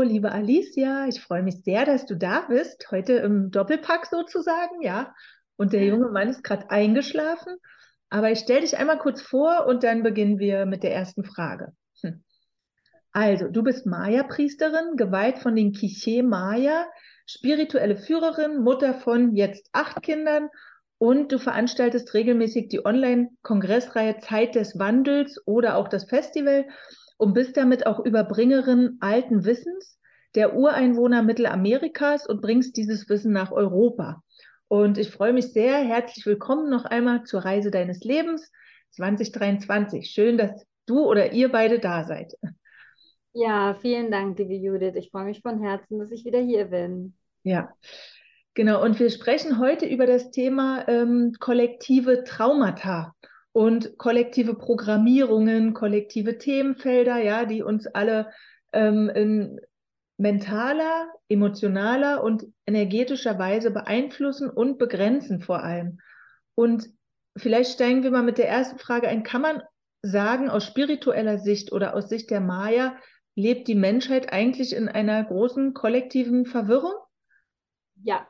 liebe Alicia, ich freue mich sehr, dass du da bist, heute im Doppelpack sozusagen, ja. Und der junge Mann ist gerade eingeschlafen, aber ich stelle dich einmal kurz vor und dann beginnen wir mit der ersten Frage. Also, du bist Maya-Priesterin, geweiht von den Quiché Maya, spirituelle Führerin, Mutter von jetzt 8 Kindern und du veranstaltest regelmäßig die Online-Kongressreihe Zeit des Wandels oder auch das Festival und bist damit auch Überbringerin alten Wissens der Ureinwohner Mittelamerikas und bringst dieses Wissen nach Europa. Und ich freue mich sehr. Herzlich willkommen noch einmal zur Reise deines Lebens 2023. Schön, dass du oder ihr beide da seid. Ja, vielen Dank, liebe Judith. Ich freue mich von Herzen, dass ich wieder hier bin. Ja, genau. Und wir sprechen heute über das Thema kollektive Traumata und kollektive Programmierungen, kollektive Themenfelder, ja, die uns alle in mentaler, emotionaler und energetischer Weise beeinflussen und begrenzen vor allem. Und vielleicht steigen wir mal mit der ersten Frage ein. Kann man sagen, aus spiritueller Sicht oder aus Sicht der Maya, lebt die Menschheit eigentlich in einer großen kollektiven Verwirrung? Ja,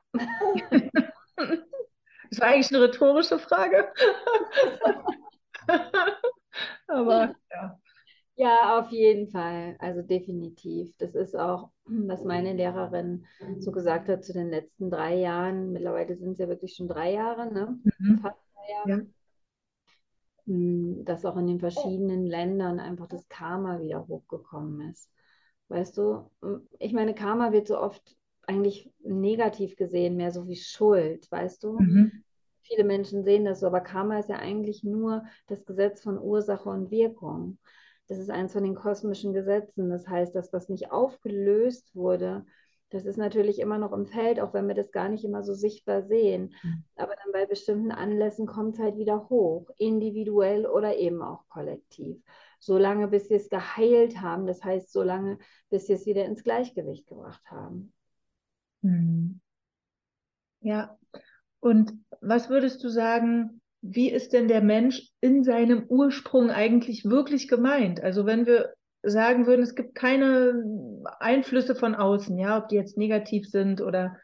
Das war eigentlich eine rhetorische Frage. Aber ja. ja, auf jeden Fall. Also definitiv. Das ist auch, was meine Lehrerin so gesagt hat zu den letzten 3 Jahren. Mittlerweile sind es ja wirklich schon 3 Jahre, ne? Mhm. Fast 3 Jahre. Ja. Dass auch in den verschiedenen Ländern einfach das Karma wieder hochgekommen ist. Weißt du, ich meine, Karma wird so oft eigentlich negativ gesehen, mehr so wie Schuld, weißt du? Mhm. Viele Menschen sehen das so, aber Karma ist ja eigentlich nur das Gesetz von Ursache und Wirkung. Das ist eins von den kosmischen Gesetzen. Das heißt, das, was nicht aufgelöst wurde, das ist natürlich immer noch im Feld, auch wenn wir das gar nicht immer so sichtbar sehen. Aber dann bei bestimmten Anlässen kommt es halt wieder hoch, individuell oder eben auch kollektiv. Solange bis wir es geheilt haben, das heißt, solange bis wir es wieder ins Gleichgewicht gebracht haben. Mhm. Ja. Und was würdest du sagen, wie ist denn der Mensch in seinem Ursprung eigentlich wirklich gemeint? Also wenn wir sagen würden, es gibt keine Einflüsse von außen, ja, ob die jetzt negativ sind oder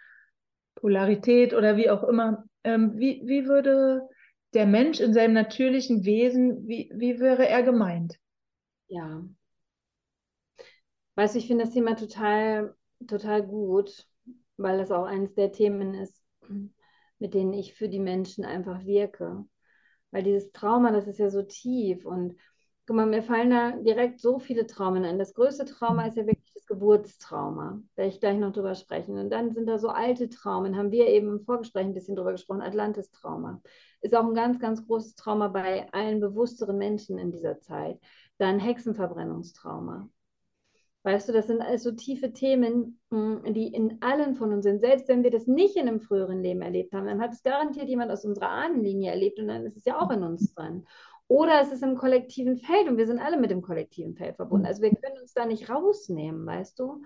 Polarität oder wie auch immer, wie würde der Mensch in seinem natürlichen Wesen, wie wäre er gemeint? Ja, weißt du, ich finde das Thema total, total gut, weil das auch eines der Themen ist, mit denen ich für die Menschen einfach wirke. Weil dieses Trauma, das ist ja so tief und guck mal, mir fallen da direkt so viele Traumen ein. Das größte Trauma ist ja wirklich das Geburtstrauma. Werde ich gleich noch drüber sprechen. Und dann sind da so alte Traumen, haben wir eben im Vorgespräch ein bisschen drüber gesprochen, Atlantis-Trauma. Ist auch ein ganz, ganz großes Trauma bei allen bewussteren Menschen in dieser Zeit. Dann Hexenverbrennungstrauma. Weißt du, das sind alles so tiefe Themen, die in allen von uns sind. Selbst wenn wir das nicht in einem früheren Leben erlebt haben, dann hat es garantiert jemand aus unserer Ahnenlinie erlebt und dann ist es ja auch in uns drin. Oder es ist im kollektiven Feld und wir sind alle mit dem kollektiven Feld verbunden. Also wir können uns da nicht rausnehmen, weißt du?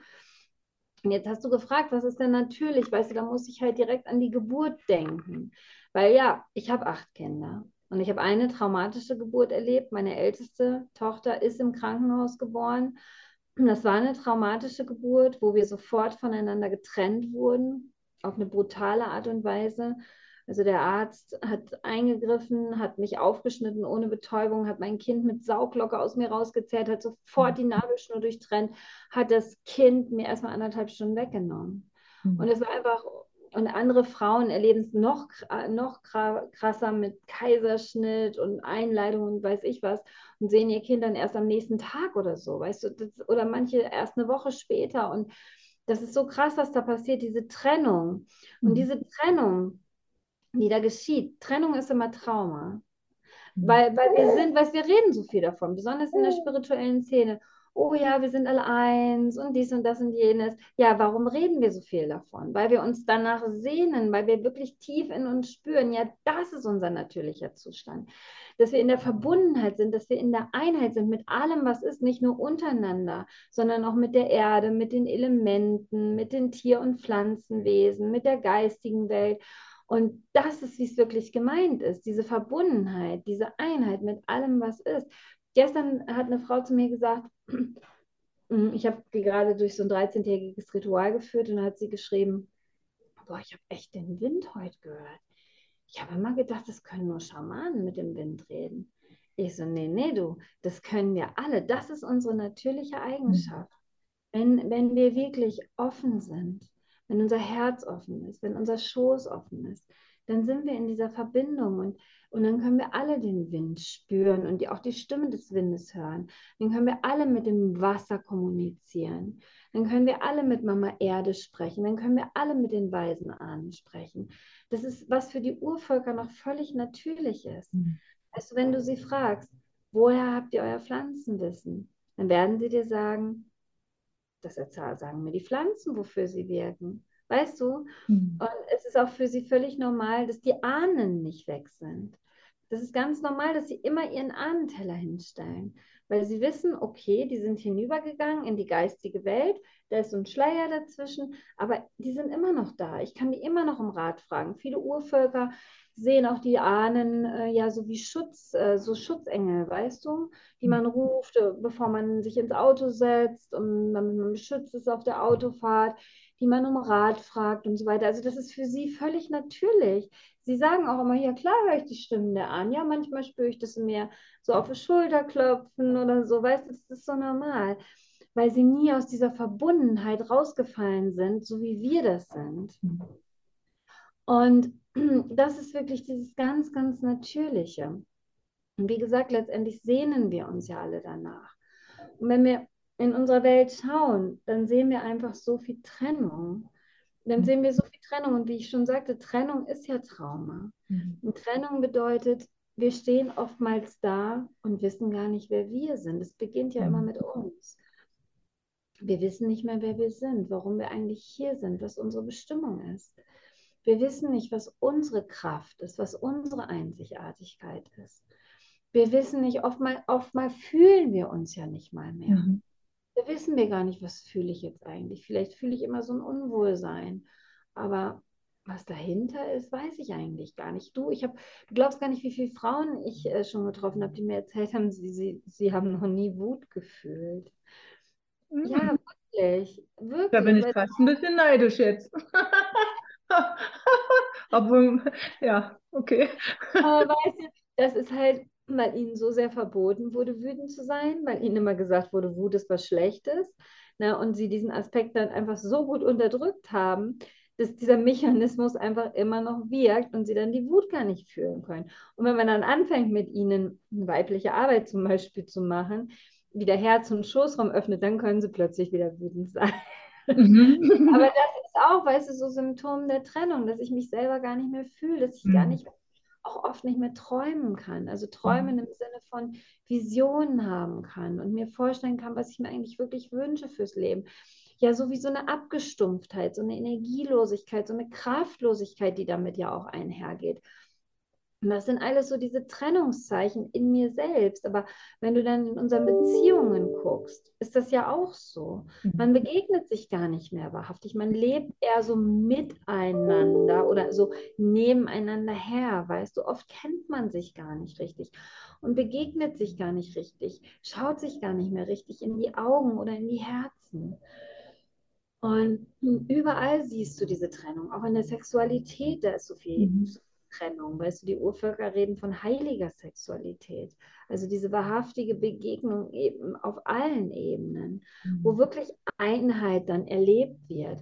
Und jetzt hast du gefragt, was ist denn natürlich? Weißt du, da muss ich halt direkt an die Geburt denken. Weil ja, ich habe 8 Kinder. Und ich habe eine traumatische Geburt erlebt. Meine älteste Tochter ist im Krankenhaus geboren. Das war eine traumatische Geburt, wo wir sofort voneinander getrennt wurden, auf eine brutale Art und Weise. Also der Arzt hat eingegriffen, hat mich aufgeschnitten ohne Betäubung, hat mein Kind mit Sauglocke aus mir rausgezerrt, hat sofort die Nabelschnur durchtrennt, hat das Kind mir erstmal 1,5 Stunden weggenommen. Und es war einfach, und andere Frauen erleben es noch krasser mit Kaiserschnitt und Einleitung und weiß ich was und sehen ihr Kind dann erst am nächsten Tag oder so, weißt du, oder manche erst eine Woche später. Und das ist so krass, was da passiert, diese Trennung. Und Mhm. diese Trennung, die da geschieht, Trennung ist immer Trauma. Mhm. Weil wir sind, weil wir reden so viel davon, besonders in der spirituellen Szene. Oh ja, wir sind alle eins und dies und das und jenes. Ja, warum reden wir so viel davon? Weil wir uns danach sehnen, weil wir wirklich tief in uns spüren, ja, das ist unser natürlicher Zustand. Dass wir in der Verbundenheit sind, dass wir in der Einheit sind mit allem, was ist, nicht nur untereinander, sondern auch mit der Erde, mit den Elementen, mit den Tier- und Pflanzenwesen, mit der geistigen Welt. Und das ist, wie es wirklich gemeint ist, diese Verbundenheit, diese Einheit mit allem, was ist. Gestern hat eine Frau zu mir gesagt, Ich habe die gerade durch so ein 13-tägiges Ritual geführt und da hat sie geschrieben, boah, ich habe echt den Wind heute gehört. Ich habe immer gedacht, das können nur Schamanen mit dem Wind reden. Ich so, nee, nee, du, das können wir alle. Das ist unsere natürliche Mhm. Eigenschaft. Wenn wir wirklich offen sind, wenn unser Herz offen ist, wenn unser Schoß offen ist, dann sind wir in dieser Verbindung und dann können wir alle den Wind spüren und auch die Stimme des Windes hören. Dann können wir alle mit dem Wasser kommunizieren. Dann können wir alle mit Mama Erde sprechen. Dann können wir alle mit den weisen Ahnen sprechen. Das ist, was für die Urvölker noch völlig natürlich ist. Mhm. Also wenn du sie fragst, woher habt ihr euer Pflanzenwissen? Dann werden sie dir sagen, das sagen mir die Pflanzen, wofür sie wirken. Weißt du? Mhm. Und es ist auch für sie völlig normal, dass die Ahnen nicht weg sind. Das ist ganz normal, dass sie immer ihren Ahnenteller hinstellen, weil sie wissen, okay, die sind hinübergegangen in die geistige Welt, da ist so ein Schleier dazwischen, aber die sind immer noch da. Ich kann die immer noch um Rat fragen. Viele Urvölker sehen auch die Ahnen ja so wie so Schutzengel, weißt du, die man ruft, bevor man sich ins Auto setzt und damit man beschützt ist auf der Autofahrt, die man um Rat fragt und so weiter. Also das ist für sie völlig natürlich. Sie sagen auch immer, ja klar höre ich die Stimmen der an. Ja, manchmal spüre ich das in mir so auf die Schulter klopfen oder so. Weißt du, das ist so normal, weil sie nie aus dieser Verbundenheit rausgefallen sind, so wie wir das sind. Mhm. Und das ist wirklich dieses ganz, ganz Natürliche. Und wie gesagt, letztendlich sehnen wir uns ja alle danach. Und wenn wir in unserer Welt schauen, dann sehen wir einfach so viel Trennung. Dann sehen wir so viel Trennung. Und wie ich schon sagte, Trennung ist ja Trauma. Mhm. Und Trennung bedeutet, wir stehen oftmals da und wissen gar nicht, wer wir sind. Es beginnt ja immer Mhm. mit uns. Wir wissen nicht mehr, wer wir sind, warum wir eigentlich hier sind, was unsere Bestimmung ist. Wir wissen nicht, was unsere Kraft ist, was unsere Einzigartigkeit ist. Wir wissen nicht, oftmal fühlen wir uns ja nicht mal mehr. Mhm. Da wissen wir gar nicht, was fühle ich jetzt eigentlich. Vielleicht fühle ich immer so ein Unwohlsein. Aber was dahinter ist, weiß ich eigentlich gar nicht. Du glaubst gar nicht, wie viele Frauen ich schon getroffen habe, die mir erzählt haben, sie haben noch nie Wut gefühlt. Ja, Mhm. wirklich, Da bin wirklich. ich fast ein bisschen neidisch jetzt. Obwohl, ja, okay. Aber weißt du, das ist halt, weil ihnen so sehr verboten wurde, wütend zu sein, weil ihnen immer gesagt wurde, Wut ist was Schlechtes. Ne, und sie diesen Aspekt dann einfach so gut unterdrückt haben, dass dieser Mechanismus einfach immer noch wirkt und sie dann die Wut gar nicht fühlen können. Und wenn man dann anfängt, mit ihnen eine weibliche Arbeit zum Beispiel zu machen, wieder Herz- und Schoßraum öffnet, dann können sie plötzlich wieder wütend sein. Aber Mhm. das ist auch, weißt du, so Symptom der Trennung, dass ich mich selber gar nicht mehr fühle, dass ich gar Mhm. nicht, auch oft nicht mehr träumen kann. Also Mhm. träumen im Sinne von Visionen haben kann und mir vorstellen kann, was ich mir eigentlich wirklich wünsche fürs Leben. Ja, so wie so eine Abgestumpftheit, so eine Energielosigkeit, so eine Kraftlosigkeit, die damit ja auch einhergeht. Und das sind alles so diese Trennungszeichen in mir selbst. Aber wenn du dann in unseren Beziehungen guckst, ist das ja auch so. Mhm. Man begegnet sich gar nicht mehr wahrhaftig. Man lebt eher so miteinander oder so nebeneinander her. Weißt du, oft kennt man sich gar nicht richtig und begegnet sich gar nicht richtig, schaut sich gar nicht mehr richtig in die Augen oder in die Herzen. Und überall siehst du diese Trennung, auch in der Sexualität, da ist Mhm. so viel Trennung. Weißt du, die Urvölker reden von heiliger Sexualität. Also diese wahrhaftige Begegnung eben auf allen Ebenen, wo Mhm. wirklich Einheit dann erlebt wird.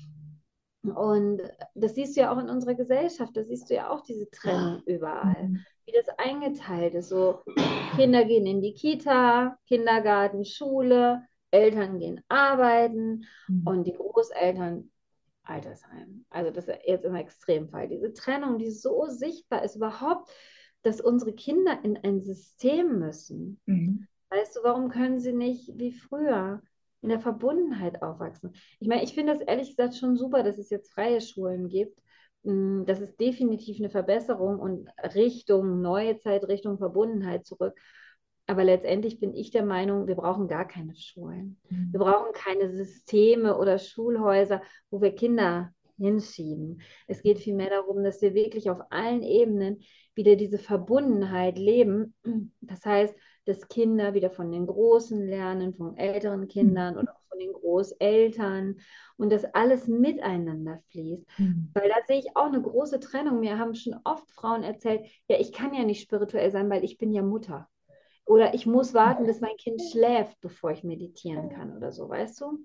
Und das siehst du ja auch in unserer Gesellschaft, da siehst du ja auch diese Trennung überall, Mhm. wie das eingeteilt ist. So, Kinder gehen in die Kita, Kindergarten, Schule, Eltern gehen arbeiten Mhm. und die Großeltern Altersheim. Also das ist jetzt im Extremfall. Diese Trennung, die so sichtbar ist, überhaupt, dass unsere Kinder in ein System müssen. Mhm. Weißt du, warum können sie nicht wie früher in der Verbundenheit aufwachsen? Ich meine, ich finde das ehrlich gesagt schon super, dass es jetzt freie Schulen gibt. Das ist definitiv eine Verbesserung und Richtung neue Zeit, Richtung Verbundenheit zurück. Aber letztendlich bin ich der Meinung, wir brauchen gar keine Schulen. Wir Mhm. brauchen keine Systeme oder Schulhäuser, wo wir Kinder hinschieben. Es geht vielmehr darum, dass wir wirklich auf allen Ebenen wieder diese Verbundenheit leben. Das heißt, dass Kinder wieder von den Großen lernen, von älteren Mhm. Kindern oder auch von den Großeltern und dass alles miteinander fließt. Mhm. Weil da sehe ich auch eine große Trennung. Mir haben schon oft Frauen erzählt, ja, ich kann ja nicht spirituell sein, weil ich bin ja Mutter. Oder ich muss warten, bis mein Kind schläft, bevor ich meditieren kann oder so, weißt du?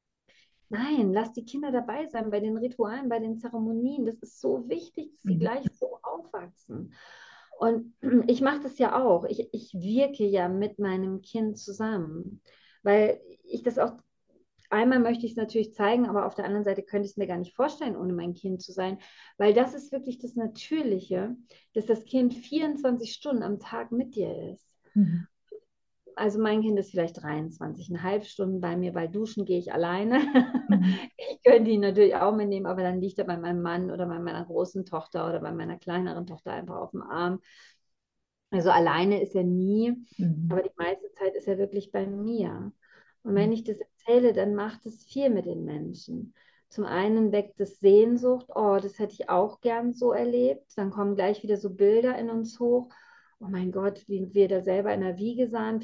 Nein, lass die Kinder dabei sein bei den Ritualen, bei den Zeremonien. Das ist so wichtig, dass sie Mhm. gleich so aufwachsen. Und ich mache das ja auch. Ich wirke ja mit meinem Kind zusammen, weil ich das auch, einmal möchte ich es natürlich zeigen, aber auf der anderen Seite könnte ich es mir gar nicht vorstellen, ohne mein Kind zu sein, weil das ist wirklich das Natürliche, dass das Kind 24 Stunden am Tag mit dir ist. Mhm. Also mein Kind ist vielleicht 23,5 Stunden bei mir, weil duschen gehe ich alleine. Mhm. Ich könnte ihn natürlich auch mitnehmen, aber dann liegt er bei meinem Mann oder bei meiner großen Tochter oder bei meiner kleineren Tochter einfach auf dem Arm. Also alleine ist er nie, Mhm. aber die meiste Zeit ist er wirklich bei mir. Und Mhm. wenn ich das erzähle, dann macht es viel mit den Menschen. Zum einen weckt es Sehnsucht, oh, das hätte ich auch gern so erlebt. Dann kommen gleich wieder so Bilder in uns hoch. Oh mein Gott, wie wir da selber in der Wiege sahen.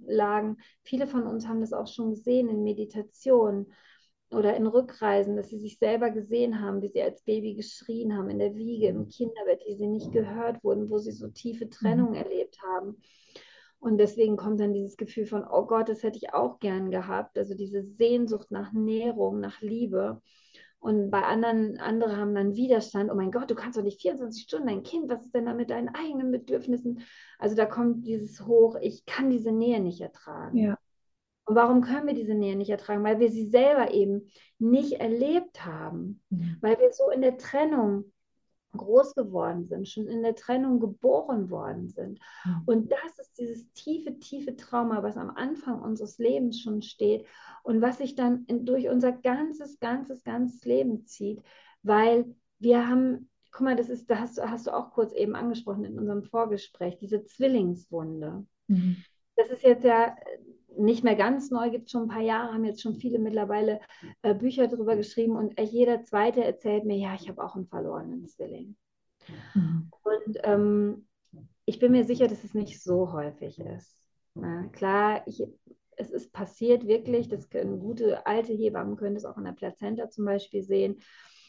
Viele von uns haben das auch schon gesehen in Meditation oder in Rückreisen, dass sie sich selber gesehen haben, wie sie als Baby geschrien haben, in der Wiege, im Kinderbett, wie sie nicht gehört wurden, wo sie so tiefe Mhm. Trennung erlebt haben. Und deswegen kommt dann dieses Gefühl von, oh Gott, das hätte ich auch gern gehabt. Also diese Sehnsucht nach Nährung, nach Liebe. Und bei anderen, andere haben dann Widerstand. Oh mein Gott, du kannst doch nicht 24 Stunden dein Kind, was ist denn da mit deinen eigenen Bedürfnissen? Also da kommt dieses hoch, ich kann diese Nähe nicht ertragen. Ja. Und warum können wir diese Nähe nicht ertragen? Weil wir sie selber eben nicht erlebt haben. Mhm. Weil wir so in der Trennung groß geworden sind, schon in der Trennung geboren worden sind. Mhm. Und das ist dieses tiefe, tiefe Trauma, was am Anfang unseres Lebens schon steht und was sich dann durch unser ganzes Leben zieht, weil wir haben, guck mal, das ist, hast du auch kurz eben angesprochen in unserem Vorgespräch, diese Zwillingswunde. Mhm. Das ist jetzt ja nicht mehr ganz neu, gibt es schon ein paar Jahre, haben jetzt schon viele mittlerweile Bücher darüber geschrieben und jeder Zweite erzählt mir, ja, ich habe auch einen verlorenen Zwilling. Mhm. Und ich bin mir sicher, dass es nicht so häufig ist. Na, klar, es ist passiert wirklich, das können gute alte Hebammen können das auch in der Plazenta zum Beispiel sehen.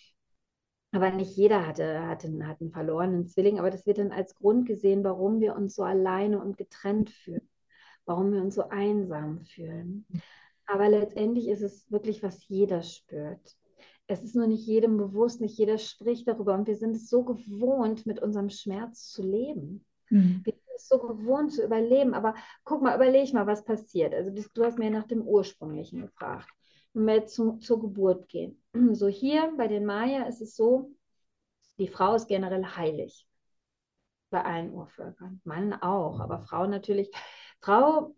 Aber nicht jeder hat einen verlorenen Zwilling, aber das wird dann als Grund gesehen, warum wir uns so alleine und getrennt fühlen, warum wir uns so einsam fühlen. Aber letztendlich ist es wirklich, was jeder spürt. Es ist nur nicht jedem bewusst, nicht jeder spricht darüber. Und wir sind es so gewohnt, mit unserem Schmerz zu leben. Mhm. Wir sind es so gewohnt zu überleben. Aber guck mal, überleg mal, was passiert. Also du hast mir nach dem Ursprünglichen gefragt. Wenn wir jetzt zur Geburt gehen. So hier bei den Maya ist es so, die Frau ist generell heilig. Bei allen Urvölkern. Mann auch, aber Frau natürlich. Frau,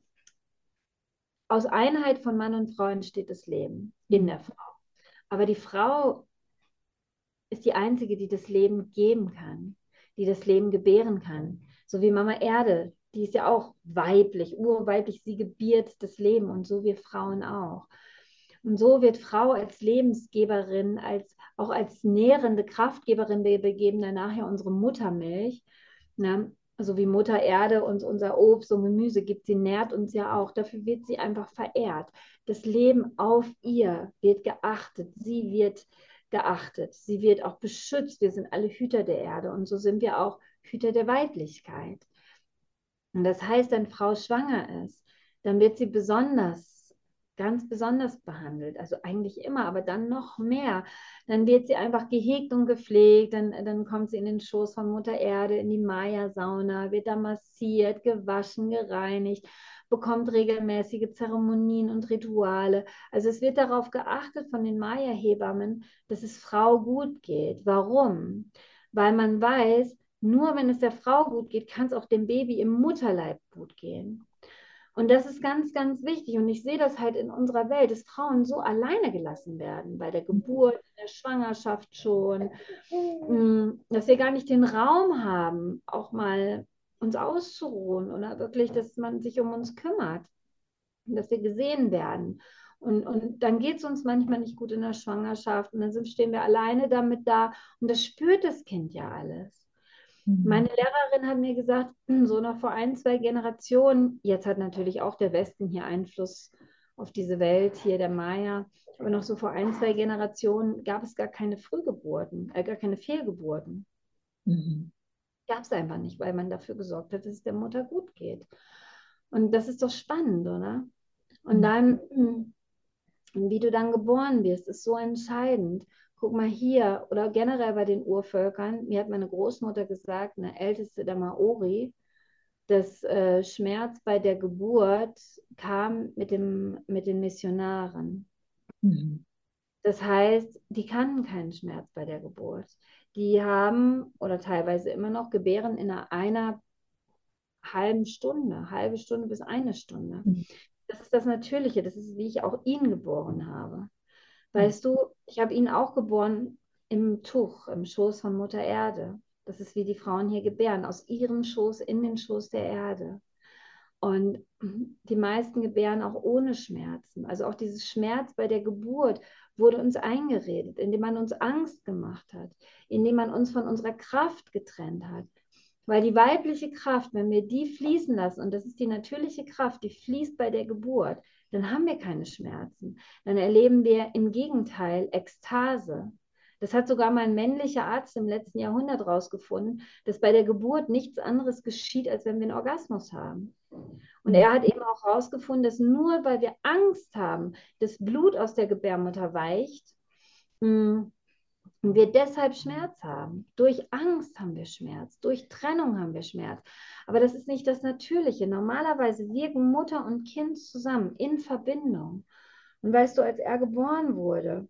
aus Einheit von Mann und Frau entsteht das Leben in Mhm. der Frau. Aber die Frau ist die Einzige, die das Leben geben kann, die das Leben gebären kann. So wie Mama Erde, die ist ja auch weiblich, urweiblich, sie gebiert das Leben und so wir Frauen auch. Und so wird Frau als Lebensgeberin, auch als nährende Kraftgeberin, wir begeben dann nachher unsere Muttermilch, ne? So wie Mutter Erde uns unser Obst und Gemüse gibt, sie nährt uns ja auch. Dafür wird sie einfach verehrt. Das Leben auf ihr wird geachtet. Sie wird geachtet. Sie wird auch beschützt. Wir sind alle Hüter der Erde und so sind wir auch Hüter der Weiblichkeit. Und das heißt, wenn Frau schwanger ist, dann wird sie ganz besonders behandelt. Also eigentlich immer, aber dann noch mehr. Dann wird sie einfach gehegt und gepflegt. Dann kommt sie in den Schoß von Mutter Erde, in die Maya-Sauna, wird da massiert, gewaschen, gereinigt, bekommt regelmäßige Zeremonien und Rituale. Also es wird darauf geachtet von den Maya-Hebammen, dass es Frau gut geht. Warum? Weil man weiß, nur wenn es der Frau gut geht, kann es auch dem Baby im Mutterleib gut gehen. Und das ist ganz wichtig. Und ich sehe das halt in unserer Welt, dass Frauen so alleine gelassen werden, bei der Geburt, in der Schwangerschaft schon, dass wir gar nicht den Raum haben, auch mal uns auszuruhen oder wirklich, dass man sich um uns kümmert, dass wir gesehen werden. Und dann geht es uns manchmal nicht gut in der Schwangerschaft und dann stehen wir alleine damit da und das spürt das Kind ja alles. Mhm. Meine Lehrerin hat mir gesagt, so noch vor ein, zwei Generationen, jetzt hat natürlich auch der Westen hier Einfluss auf diese Welt, hier der Maya, aber noch so vor ein, zwei Generationen gab es gar keine Frühgeburten, gar keine Fehlgeburten. Mhm. Gab es einfach nicht, weil man dafür gesorgt hat, dass es der Mutter gut geht. Und das ist doch spannend, oder? Und Mhm. dann, wie du dann geboren wirst, ist so entscheidend. Guck mal hier oder generell bei den Urvölkern, mir hat meine Großmutter gesagt, eine älteste der Maori, dass Schmerz bei der Geburt kam mit den Missionaren. Mhm. Das heißt, die kannten keinen Schmerz bei der Geburt. Die haben oder teilweise immer noch gebären in einer halben Stunde, halbe Stunde bis eine Stunde. Mhm. Das ist das Natürliche, das ist, wie ich auch ihn geboren habe. Mhm. Weißt du, ich habe ihn auch geboren im Tuch, im Schoß von Mutter Erde. Das ist wie die Frauen hier gebären, aus ihrem Schoß in den Schoß der Erde. Und die meisten gebären auch ohne Schmerzen. Also auch dieses Schmerz bei der Geburt wurde uns eingeredet, indem man uns Angst gemacht hat, indem man uns von unserer Kraft getrennt hat. Weil die weibliche Kraft, wenn wir die fließen lassen, und das ist die natürliche Kraft, die fließt bei der Geburt, dann haben wir keine Schmerzen. Dann erleben wir im Gegenteil Ekstase. Das hat sogar mal ein männlicher Arzt im letzten Jahrhundert herausgefunden, dass bei der Geburt nichts anderes geschieht, als wenn wir einen Orgasmus haben. Und Mhm. er hat eben auch herausgefunden, dass nur weil wir Angst haben, das Blut aus der Gebärmutter weicht, mh, und wir deshalb Schmerz haben. Durch Angst haben wir Schmerz, durch Trennung haben wir Schmerz. Aber das ist nicht das Natürliche. Normalerweise wirken Mutter und Kind zusammen in Verbindung. Und weißt du, als er geboren wurde,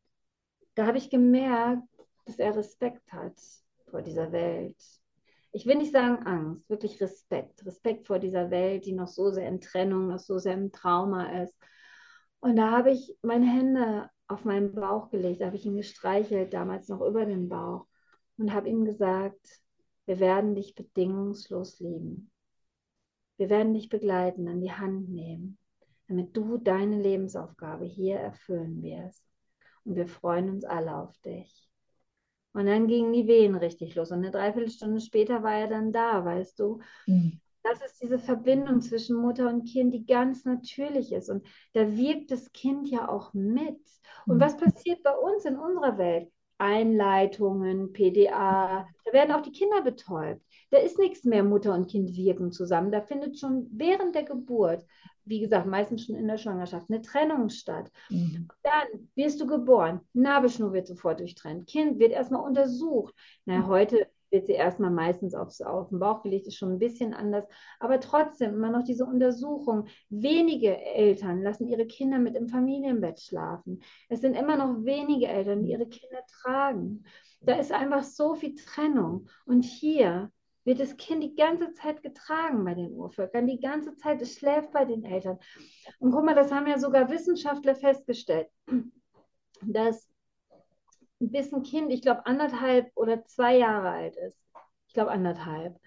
da habe ich gemerkt, dass er Respekt hat vor dieser Welt. Ich will nicht sagen Angst, wirklich Respekt. Respekt vor dieser Welt, die noch so sehr in Trennung, noch so sehr im Trauma ist. Und da habe ich meine Hände auf meinen Bauch gelegt, da habe ich ihn gestreichelt, damals noch über den Bauch und habe ihm gesagt, wir werden dich bedingungslos lieben. Wir werden dich begleiten, an die Hand nehmen, damit du deine Lebensaufgabe hier erfüllen wirst. Und wir freuen uns alle auf dich. Und dann gingen die Wehen richtig los. Und eine Dreiviertelstunde später war er dann da, weißt du. Mhm. Das ist diese Verbindung zwischen Mutter und Kind, die ganz natürlich ist. Und da wirkt das Kind ja auch mit. Und Mhm. was passiert bei uns in unserer Welt? Einleitungen, PDA, da werden auch die Kinder betäubt. Da ist nichts mehr, Mutter und Kind wirken zusammen. Da findet schon während der Geburt, wie gesagt, meistens schon in der Schwangerschaft, eine Trennung statt. Mhm. Dann wirst du geboren. Nabelschnur wird sofort durchtrennt. Kind wird erstmal untersucht. Na, heute wird sie erstmal meistens auf den Bauch gelegt, ist schon ein bisschen anders. Aber trotzdem immer noch diese Untersuchung. Wenige Eltern lassen ihre Kinder mit im Familienbett schlafen. Es sind immer noch wenige Eltern, die ihre Kinder tragen. Da ist einfach so viel Trennung. Und hier wird das Kind die ganze Zeit getragen bei den Urvölkern. Die ganze Zeit, es schläft bei den Eltern. Und guck mal, das haben ja sogar Wissenschaftler festgestellt, dass bis ein Kind, ich glaube, 1,5 oder 2 Jahre alt ist, ich glaube 1,5,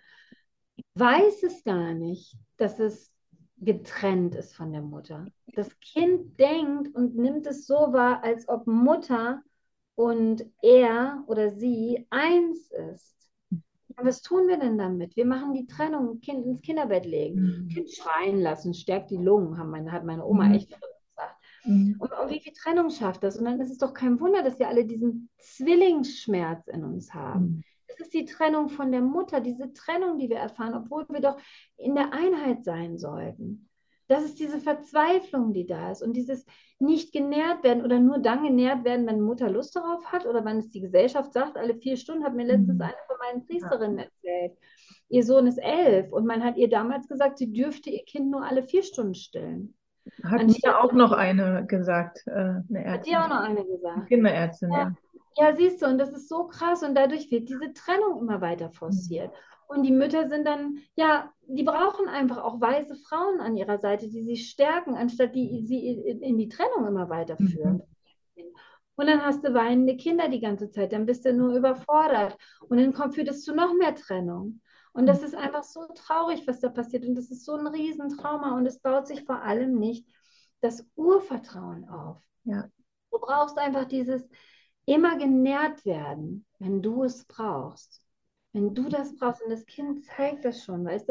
weiß es gar nicht, dass es getrennt ist von der Mutter. Das Kind denkt und nimmt es so wahr, als ob Mutter und er oder sie eins ist. Und was tun wir denn damit? Wir machen die Trennung, Kind ins Kinderbett legen, Mhm. Kind schreien lassen, stärkt die Lungen, hat meine Oma Mhm. echt gesagt. Mhm. Und wie viel Trennung schafft das? Und dann ist es doch kein Wunder, dass wir alle diesen Zwillingsschmerz in uns haben. Mhm. Es ist die Trennung von der Mutter, diese Trennung, die wir erfahren, obwohl wir doch in der Einheit sein sollten. Das ist diese Verzweiflung, die da ist und dieses nicht genährt werden oder nur dann genährt werden, wenn Mutter Lust darauf hat oder wenn es die Gesellschaft sagt, alle 4 Stunden, hat mir letztens Mhm. eine von meinen Ja. Priesterinnen erzählt. Ihr Sohn ist 11 und man hat ihr damals gesagt, sie dürfte ihr Kind nur alle 4 Stunden stillen. Hat Anstatt mir auch noch eine gesagt, eine hat dir Ärztin, auch noch eine gesagt. Kinderärztin, Ja, ja. ja, siehst du, und das ist so krass und dadurch wird diese Trennung immer weiter Mhm. forciert. Und die Mütter sind dann, ja, die brauchen einfach auch weise Frauen an ihrer Seite, die sie stärken, anstatt die sie in die Trennung immer Mhm. weiterführen. Und dann hast du weinende Kinder die ganze Zeit, dann bist du nur überfordert. Und dann führt es zu noch mehr Trennung. Und das ist einfach so traurig, was da passiert. Und das ist so ein Riesentrauma. Und es baut sich vor allem nicht das Urvertrauen auf. Ja. Du brauchst einfach dieses immer genährt werden, wenn du es brauchst. Wenn du das brauchst, und das Kind zeigt das schon, weißt du,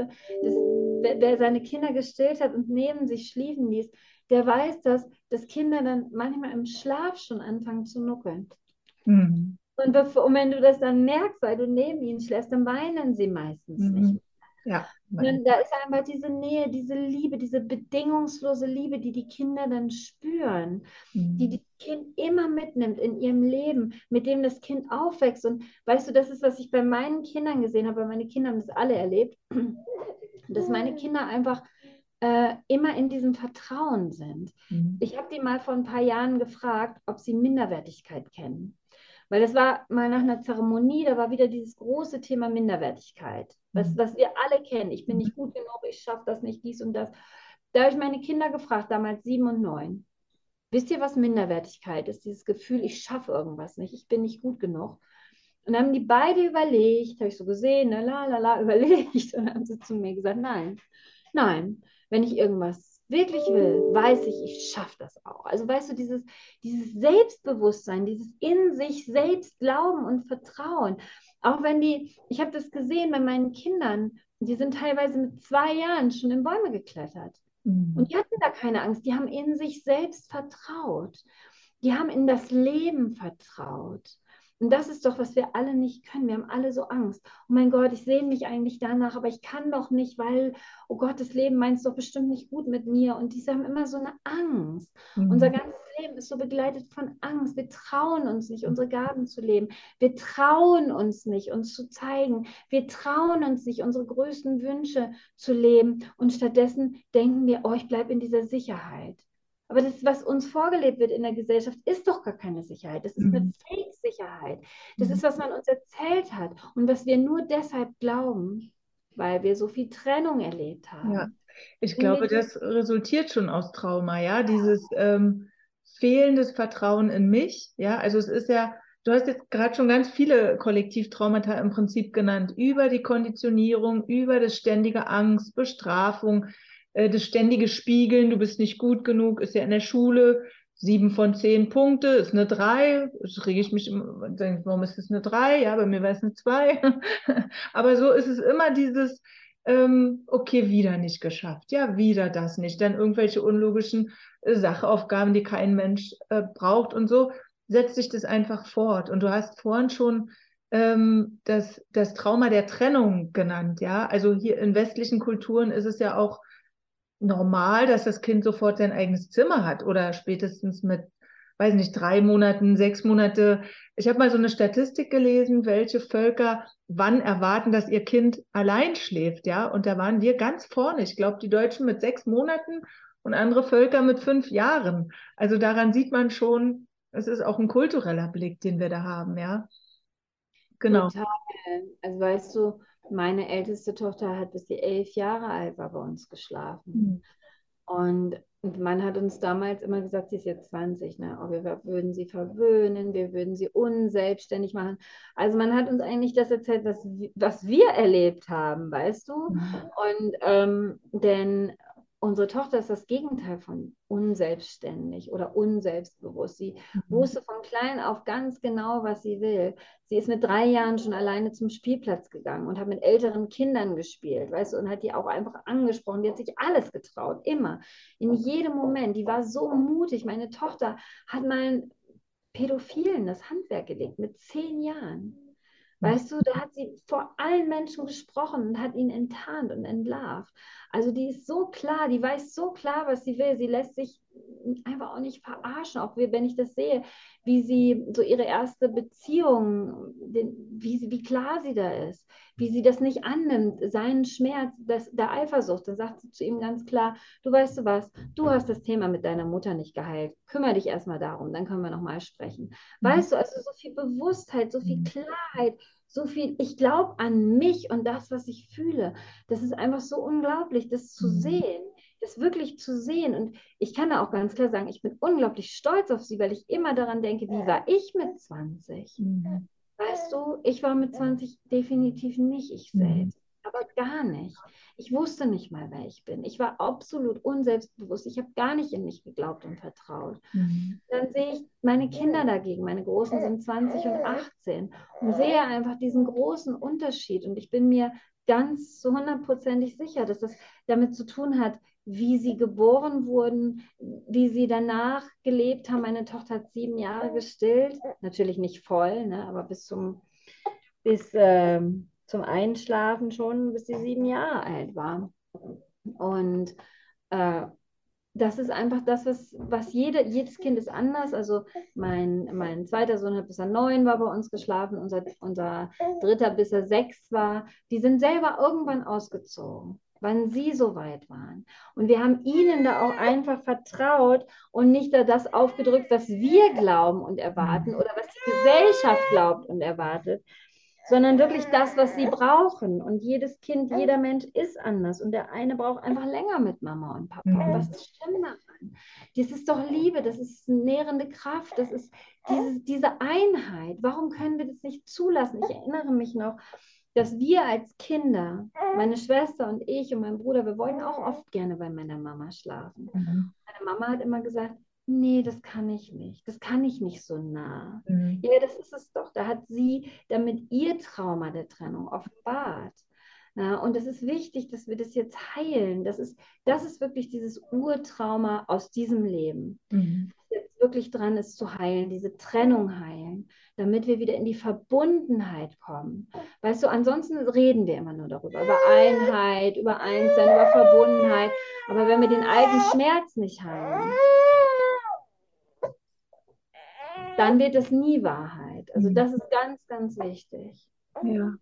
wer seine Kinder gestillt hat und neben sich schliefen ließ, der weiß, dass Kinder dann manchmal im Schlaf schon anfangen zu nuckeln. Mhm. Und wenn du das dann merkst, weil du neben ihnen schläfst, dann weinen sie meistens nicht. Mhm. Ja, Und da ist einfach diese Nähe, diese Liebe, diese bedingungslose Liebe, die die Kinder dann spüren, die mhm. das Kind immer mitnimmt in ihrem Leben, mit dem das Kind aufwächst. Und weißt du, das ist, was ich bei meinen Kindern gesehen habe, weil meine Kinder haben das alle erlebt, dass meine Kinder einfach immer in diesem Vertrauen sind. Mhm. Ich habe die mal vor ein paar Jahren gefragt, ob sie Minderwertigkeit kennen. Weil das war mal nach einer Zeremonie, da war wieder dieses große Thema Minderwertigkeit, Mhm. was wir alle kennen. Ich bin Mhm. nicht gut genug, ich schaffe das nicht, dies und das. Da habe ich meine Kinder gefragt, damals 7 und 9. Wisst ihr, was Minderwertigkeit ist? Dieses Gefühl, ich schaffe irgendwas nicht, ich bin nicht gut genug. Und dann haben die beide überlegt, habe ich so gesehen, ne, überlegt. Und dann haben sie zu mir gesagt, nein, nein, wenn ich irgendwas wirklich will, weiß ich, ich schaffe das auch. Also weißt du, dieses Selbstbewusstsein, dieses in sich selbst glauben und vertrauen. Auch wenn ich habe das gesehen bei meinen Kindern, die sind teilweise mit 2 Jahren schon in Bäume geklettert. Mhm. Und die hatten da keine Angst, die haben in sich selbst vertraut. Die haben in das Leben vertraut. Und das ist doch, was wir alle nicht können. Wir haben alle so Angst. Oh mein Gott, ich sehne mich eigentlich danach, aber ich kann doch nicht, weil, oh Gott, das Leben meint es doch bestimmt nicht gut mit mir. Und diese haben immer so eine Angst. Unser Mhm. ganzes Leben ist so begleitet von Angst. Wir trauen uns nicht, unsere Gaben zu leben. Wir trauen uns nicht, uns zu zeigen. Wir trauen uns nicht, unsere größten Wünsche zu leben. Und stattdessen denken wir, oh, ich bleibe in dieser Sicherheit. Aber das, was uns vorgelebt wird in der Gesellschaft, ist doch gar keine Sicherheit. Das ist eine Mhm. Fake-Sicherheit. Das Mhm. ist, was man uns erzählt hat und was wir nur deshalb glauben, weil wir so viel Trennung erlebt Ja, haben. ich Wenn wir glaube, die, das resultiert schon aus Trauma, ja, dieses fehlendes Vertrauen in mich, ja, also es ist ja, du hast jetzt gerade schon ganz viele Kollektivtraumata im Prinzip genannt, über die Konditionierung, über das ständige Angst, Bestrafung, das ständige Spiegeln, du bist nicht gut genug, ist ja in der Schule 7 von 10 Punkte, ist eine 3, das rege ich mich immer, denke, warum ist es eine 3? Ja, bei mir wäre es eine 2. Aber so ist es immer dieses okay, wieder nicht geschafft. Ja, wieder das nicht. Dann irgendwelche unlogischen Sachaufgaben, die kein Mensch braucht und so setzt sich das einfach fort. Und du hast vorhin schon das Trauma der Trennung genannt, ja. Also hier in westlichen Kulturen ist es ja auch normal, dass das Kind sofort sein eigenes Zimmer hat oder spätestens mit, weiß nicht, 3 Monaten, 6 Monate. Ich habe mal so eine Statistik gelesen, welche Völker wann erwarten, dass ihr Kind allein schläft, ja. Und da waren wir ganz vorne. Ich glaube, die Deutschen mit 6 Monaten und andere Völker mit 5 Jahren. Also daran sieht man schon, es ist auch ein kultureller Blick, den wir da haben, ja. Genau. total, also weißt du, meine älteste Tochter hat, bis sie 11 Jahre alt war, bei uns geschlafen. Hm. Und man hat uns damals immer gesagt, sie ist jetzt 20, ne? Oh, wir würden sie verwöhnen, wir würden sie unselbstständig machen. Also man hat uns eigentlich das erzählt, was wir erlebt haben, weißt du? Hm. Und denn unsere Tochter ist das Gegenteil von unselbstständig oder unselbstbewusst. Sie Hm. wusste von klein auf ganz genau, was sie will. Sie ist mit 3 Jahren schon alleine zum Spielplatz gegangen und hat mit älteren Kindern gespielt, weißt du, und hat die auch einfach angesprochen. Die hat sich alles getraut, immer, in jedem Moment. Die war so mutig. Meine Tochter hat mal einen Pädophilen das Handwerk gelegt mit 10 Jahren. Weißt du, da hat sie vor allen Menschen gesprochen und hat ihn enttarnt und entlarvt. Also die ist so klar, die weiß so klar, was sie will. Sie lässt sich einfach auch nicht verarschen. Auch wenn ich das sehe, wie sie so ihre erste Beziehung, wie klar sie da ist, wie sie das nicht annimmt, seinen Schmerz, der Eifersucht. Dann sagt sie zu ihm ganz klar, du weißt du was, du hast das Thema mit deiner Mutter nicht geheilt. Kümmere dich erstmal darum, dann können wir nochmal sprechen. Hm. Weißt du, also so viel Bewusstheit, so viel Hm. Klarheit, so viel, ich glaube an mich und das, was ich fühle. Das ist einfach so unglaublich, das zu Hm. sehen, das wirklich zu sehen. Und ich kann da auch ganz klar sagen, ich bin unglaublich stolz auf sie, weil ich immer daran denke, wie war ich mit 20? Hm. Weißt du, ich war mit 20 definitiv nicht ich Hm. selbst. aber gar nicht. Ich wusste nicht mal, wer ich bin. Ich war absolut unselbstbewusst. Ich habe gar nicht in mich geglaubt und vertraut. Mhm. Dann sehe ich meine Kinder dagegen. Meine Großen sind 20 und 18 und sehe einfach diesen großen Unterschied. Und ich bin mir ganz zu 100%ig sicher, dass das damit zu tun hat, wie sie geboren wurden, wie sie danach gelebt haben. Meine Tochter hat 7 Jahre gestillt, natürlich nicht voll, ne, aber bis zum Einschlafen schon, bis sie 7 Jahre alt war. Und äh, das ist einfach das, was jedes Kind ist anders. Also mein zweiter Sohn hat bis er 9 war bei uns geschlafen, unser dritter bis er 6 war. Die sind selber irgendwann ausgezogen, wann sie so weit waren. Und wir haben ihnen da auch einfach vertraut und nicht da das aufgedrückt, was wir glauben und erwarten Mhm. oder was die Gesellschaft glaubt und erwartet, sondern wirklich das, was sie brauchen. Und jedes Kind, jeder Mensch ist anders. Und der eine braucht einfach länger mit Mama und Papa. Und was Mhm. ist schlimm daran? Das ist doch Liebe, das ist nährende Kraft, das ist diese Einheit. Warum können wir das nicht zulassen? Ich erinnere mich noch, dass wir als Kinder, meine Schwester und ich und mein Bruder, wir wollten auch oft gerne bei meiner Mama schlafen. Mhm. Meine Mama hat immer gesagt, nee, das kann ich nicht. Das kann ich nicht so nah. Mhm. Ja, das ist es doch. Da hat sie damit ihr Trauma der Trennung offenbart. Ja, und es ist wichtig, dass wir das jetzt heilen. Das ist wirklich dieses Urtrauma aus diesem Leben. Mhm. Jetzt wirklich dran ist zu heilen, diese Trennung heilen, damit wir wieder in die Verbundenheit kommen. Weißt du, ansonsten reden wir immer nur darüber, über Einheit, über Einssein, über Verbundenheit. Aber wenn wir den alten Schmerz nicht heilen, dann wird es nie Wahrheit. Also Mhm. das ist ganz, ganz wichtig. Ja,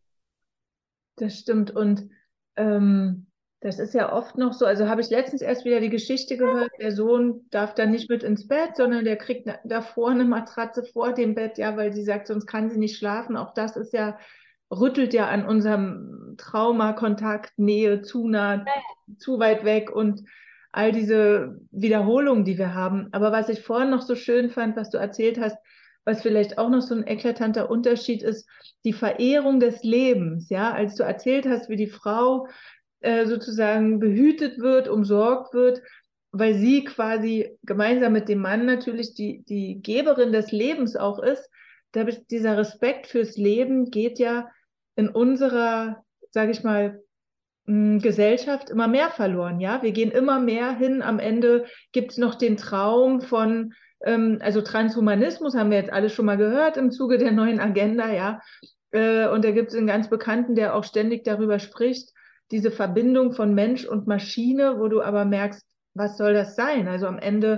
das stimmt. Und ähm, das ist ja oft noch so, also habe ich letztens erst wieder die Geschichte gehört, der Sohn darf dann nicht mit ins Bett, sondern der kriegt davor eine Matratze vor dem Bett, ja, weil sie sagt, sonst kann sie nicht schlafen. Auch das ist ja, rüttelt ja an unserem Trauma, Kontakt, Nähe, zu nah, zu weit weg und all diese Wiederholungen, die wir haben. Aber was ich vorhin noch so schön fand, was du erzählt hast, was vielleicht auch noch so ein eklatanter Unterschied ist, die Verehrung des Lebens, ja, als du erzählt hast, wie die Frau sozusagen behütet wird, umsorgt wird, weil sie quasi gemeinsam mit dem Mann natürlich die Geberin des Lebens auch ist. Dieser Respekt fürs Leben geht ja in unserer, sage ich mal, Gesellschaft immer mehr verloren, ja. Wir gehen immer mehr hin. Am Ende gibt es noch den Traum von, also Transhumanismus haben wir jetzt alle schon mal gehört im Zuge der neuen Agenda, ja. Und da gibt es einen ganz Bekannten, der auch ständig darüber spricht, diese Verbindung von Mensch und Maschine, wo du aber merkst, was soll das sein? Also am Ende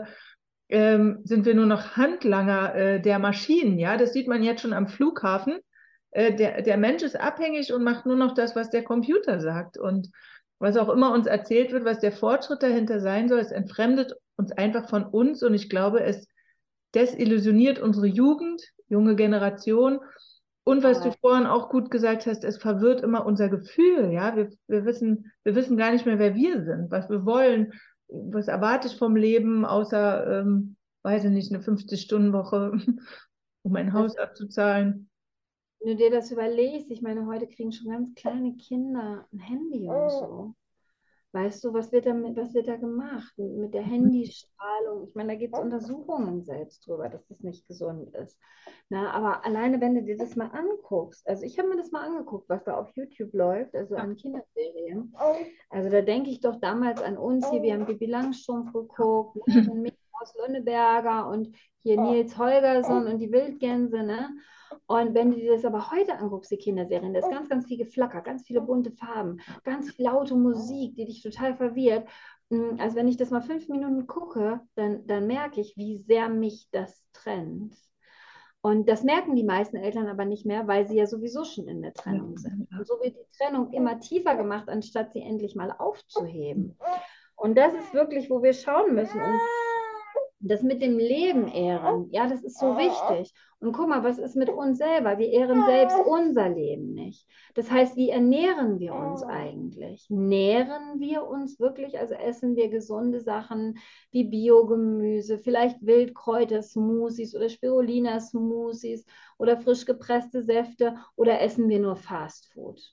sind wir nur noch Handlanger der Maschinen, ja. Das sieht man jetzt schon am Flughafen. Der Mensch ist abhängig und macht nur noch das, was der Computer sagt. Und was auch immer uns erzählt wird, was der Fortschritt dahinter sein soll, es entfremdet uns einfach von uns. Und ich glaube, es desillusioniert unsere Jugend, junge Generation. Und was du vorhin auch gut gesagt hast, es verwirrt immer unser Gefühl. Ja, wir wissen gar nicht mehr, wer wir sind, was wir wollen, was erwarte ich vom Leben, außer, weiß ich nicht, eine 50-Stunden-Woche, um ein Das, Haus abzuzahlen. wenn du dir das überlegst, ich meine, heute kriegen schon ganz kleine Kinder ein Handy und so. Weißt du, was wird da gemacht mit der Handystrahlung? Ich meine, da gibt es Untersuchungen selbst drüber, dass das nicht gesund ist. Na, aber alleine, wenn du dir das mal anguckst, also ich habe mir das mal angeguckt, was da auf YouTube läuft, also Ja, an Kinderserien. Also da denke ich doch damals an uns hier, wir haben Pippi Langstrumpf geguckt, Mickey Maus Lönneberger und hier Nils Holgersson und die Wildgänse, ne? Und wenn du dir das aber heute anguckst, die Kinderserien, da ist ganz, ganz viel Geflacker, ganz viele bunte Farben, ganz viel laute Musik, die dich total verwirrt. Also wenn ich das mal 5 Minuten gucke, dann merke ich, wie sehr mich das trennt. Und das merken die meisten Eltern aber nicht mehr, weil sie ja sowieso schon in der ja, Trennung sind. ja. Und so wird die Trennung immer tiefer gemacht, anstatt sie endlich mal aufzuheben. Und das ist wirklich, wo wir schauen müssen. Und das mit dem Leben ehren, ja, das ist so wichtig. Und guck mal, was ist mit uns selber? Wir ehren selbst unser Leben nicht. Das heißt, wie ernähren wir uns eigentlich? Nähren wir uns wirklich? Also essen wir gesunde Sachen wie Biogemüse, vielleicht Wildkräuter-Smoothies oder Spirulina-Smoothies oder frisch gepresste Säfte oder essen wir nur Fastfood?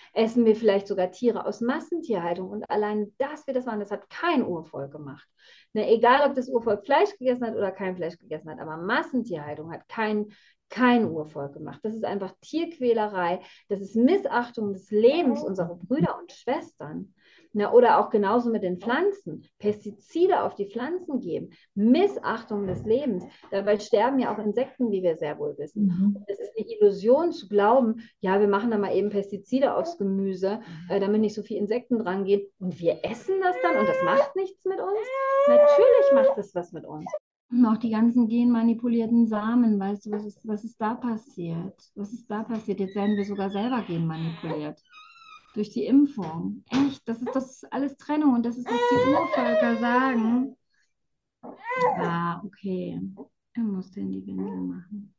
Essen wir vielleicht sogar Tiere aus Massentierhaltung? Und allein, dass wir das machen, das hat kein Urvolk gemacht. Ne, egal, ob das Urvolk Fleisch gegessen hat oder kein Fleisch gegessen hat, aber Massentierhaltung hat kein Urvolk gemacht. Das ist einfach Tierquälerei, das ist Missachtung des Lebens unserer Brüder und Schwestern. Na, oder auch genauso mit den Pflanzen. Pestizide auf die Pflanzen geben. Missachtung des Lebens. Dabei sterben ja auch Insekten, wie wir sehr wohl wissen. Und es ist eine Illusion zu glauben, ja, wir machen da mal eben Pestizide aufs Gemüse, damit nicht so viele Insekten dran gehen. Und wir essen das dann und das macht nichts mit uns. Natürlich macht es was mit uns. Und auch die ganzen genmanipulierten Samen, weißt du, was ist da passiert? Was ist da passiert? Jetzt werden wir sogar selber genmanipuliert. Durch die Impfung. Echt, das ist alles Trennung und das ist, was die Urvölker sagen. Ah, okay. Er musste in die Windel machen.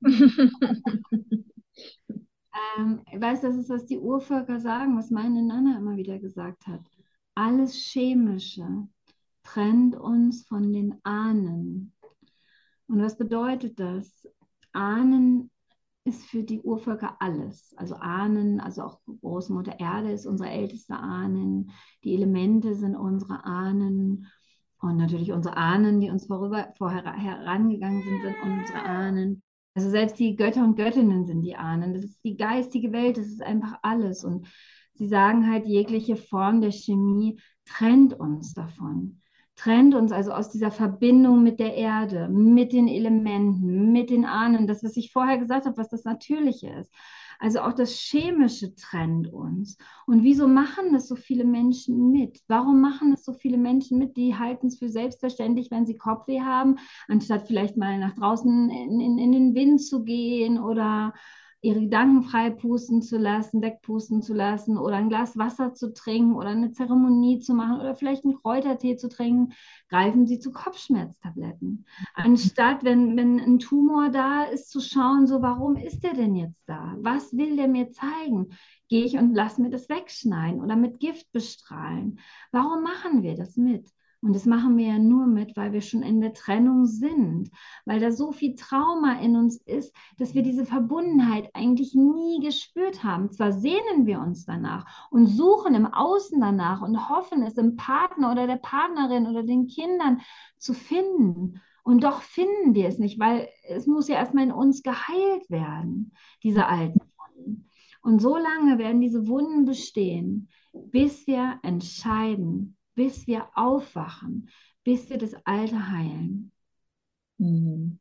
Weißt du, das ist, was die Urvölker sagen, was meine Nana immer wieder gesagt hat. Alles Chemische trennt uns von den Ahnen. Und was bedeutet das? Ahnen ist für die Urvölker alles. Also Ahnen, also auch Großmutter Erde ist unsere älteste Ahnen. Die Elemente sind unsere Ahnen. Und natürlich unsere Ahnen, die uns vorher herangegangen sind unsere Ahnen. Also selbst die Götter und Göttinnen sind die Ahnen. Das ist die geistige Welt, das ist einfach alles. Und sie sagen halt, jegliche Form der Chemie trennt uns davon. Trennt uns also aus dieser Verbindung mit der Erde, mit den Elementen, mit den Ahnen, das, was ich vorher gesagt habe, was das Natürliche ist. Also auch das Chemische trennt uns. Und wieso machen das so viele Menschen mit? Warum machen es so viele Menschen mit? Die halten es für selbstverständlich, wenn sie Kopfweh haben, anstatt vielleicht mal nach draußen in den Wind zu gehen oder ihre Gedanken frei pusten zu lassen, wegpusten zu lassen oder ein Glas Wasser zu trinken oder eine Zeremonie zu machen oder vielleicht einen Kräutertee zu trinken, greifen sie zu Kopfschmerztabletten. Anstatt, wenn ein Tumor da ist, zu schauen, so, warum ist der denn jetzt da? Was will der mir zeigen? Gehe ich und lasse mir das wegschneiden oder mit Gift bestrahlen? Warum machen wir das mit? Und das machen wir ja nur mit, weil wir schon in der Trennung sind, weil da so viel Trauma in uns ist, dass wir diese Verbundenheit eigentlich nie gespürt haben. Zwar sehnen wir uns danach und suchen im Außen danach und hoffen, es im Partner oder der Partnerin oder den Kindern zu finden. Und doch finden wir es nicht, weil es muss ja erstmal in uns geheilt werden, diese alten Wunden. Und so lange werden diese Wunden bestehen, bis wir entscheiden, bis wir aufwachen, bis wir das Alte heilen. Mhm.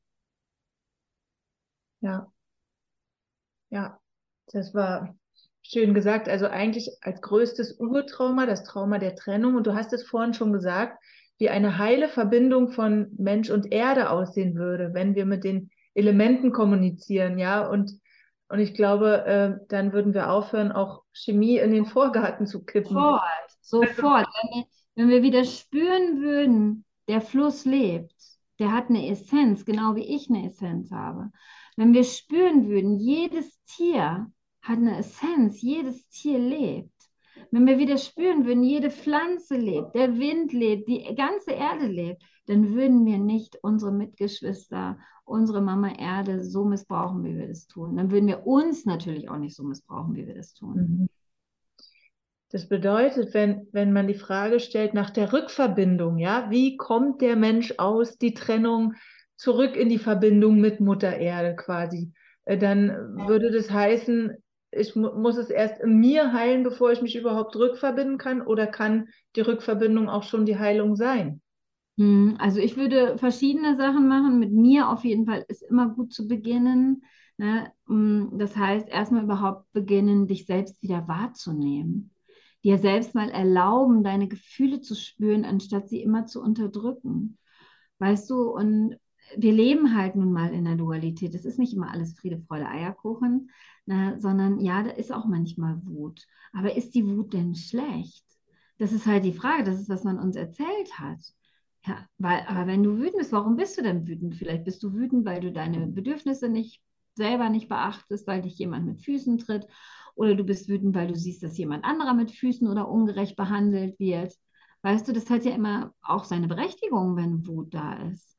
Ja, ja, das war schön gesagt. Also eigentlich als größtes Urtrauma, das Trauma der Trennung. Und du hast es vorhin schon gesagt, wie eine heile Verbindung von Mensch und Erde aussehen würde, wenn wir mit den Elementen kommunizieren, ja. Und ich glaube, dann würden wir aufhören, auch Chemie in den Vorgarten zu kippen. Sofort, sofort. Wenn wir wieder spüren würden, der Fluss lebt, der hat eine Essenz, genau wie ich eine Essenz habe. Wenn wir spüren würden, jedes Tier hat eine Essenz, jedes Tier lebt. Wenn wir wieder spüren würden, jede Pflanze lebt, der Wind lebt, die ganze Erde lebt, dann würden wir nicht unsere Mitgeschwister, unsere Mama Erde so missbrauchen, wie wir das tun. Dann würden wir uns natürlich auch nicht so missbrauchen, wie wir das tun. Mhm. Das bedeutet, wenn man die Frage stellt nach der Rückverbindung, ja, wie kommt der Mensch aus die Trennung zurück in die Verbindung mit Mutter Erde quasi, dann würde das heißen, ich muss es erst in mir heilen, bevor ich mich überhaupt rückverbinden kann, oder kann die Rückverbindung auch schon die Heilung sein? Also ich würde verschiedene Sachen machen. Mit mir auf jeden Fall ist immer gut zu beginnen. Ne? Das heißt, erstmal überhaupt beginnen, dich selbst wieder wahrzunehmen. Dir selbst mal erlauben, deine Gefühle zu spüren, anstatt sie immer zu unterdrücken. Weißt du, und wir leben halt nun mal in der Dualität. Es ist nicht immer alles Friede, Freude, Eierkuchen, ne? Sondern ja, da ist auch manchmal Wut. Aber ist die Wut denn schlecht? Das ist halt die Frage. Das ist, was man uns erzählt hat. Ja, aber wenn du wütend bist, warum bist du denn wütend? Vielleicht bist du wütend, weil du deine Bedürfnisse selber nicht beachtest, weil dich jemand mit Füßen tritt. Oder du bist wütend, weil du siehst, dass jemand anderer mit Füßen oder ungerecht behandelt wird. Weißt du, das hat ja immer auch seine Berechtigung, wenn Wut da ist.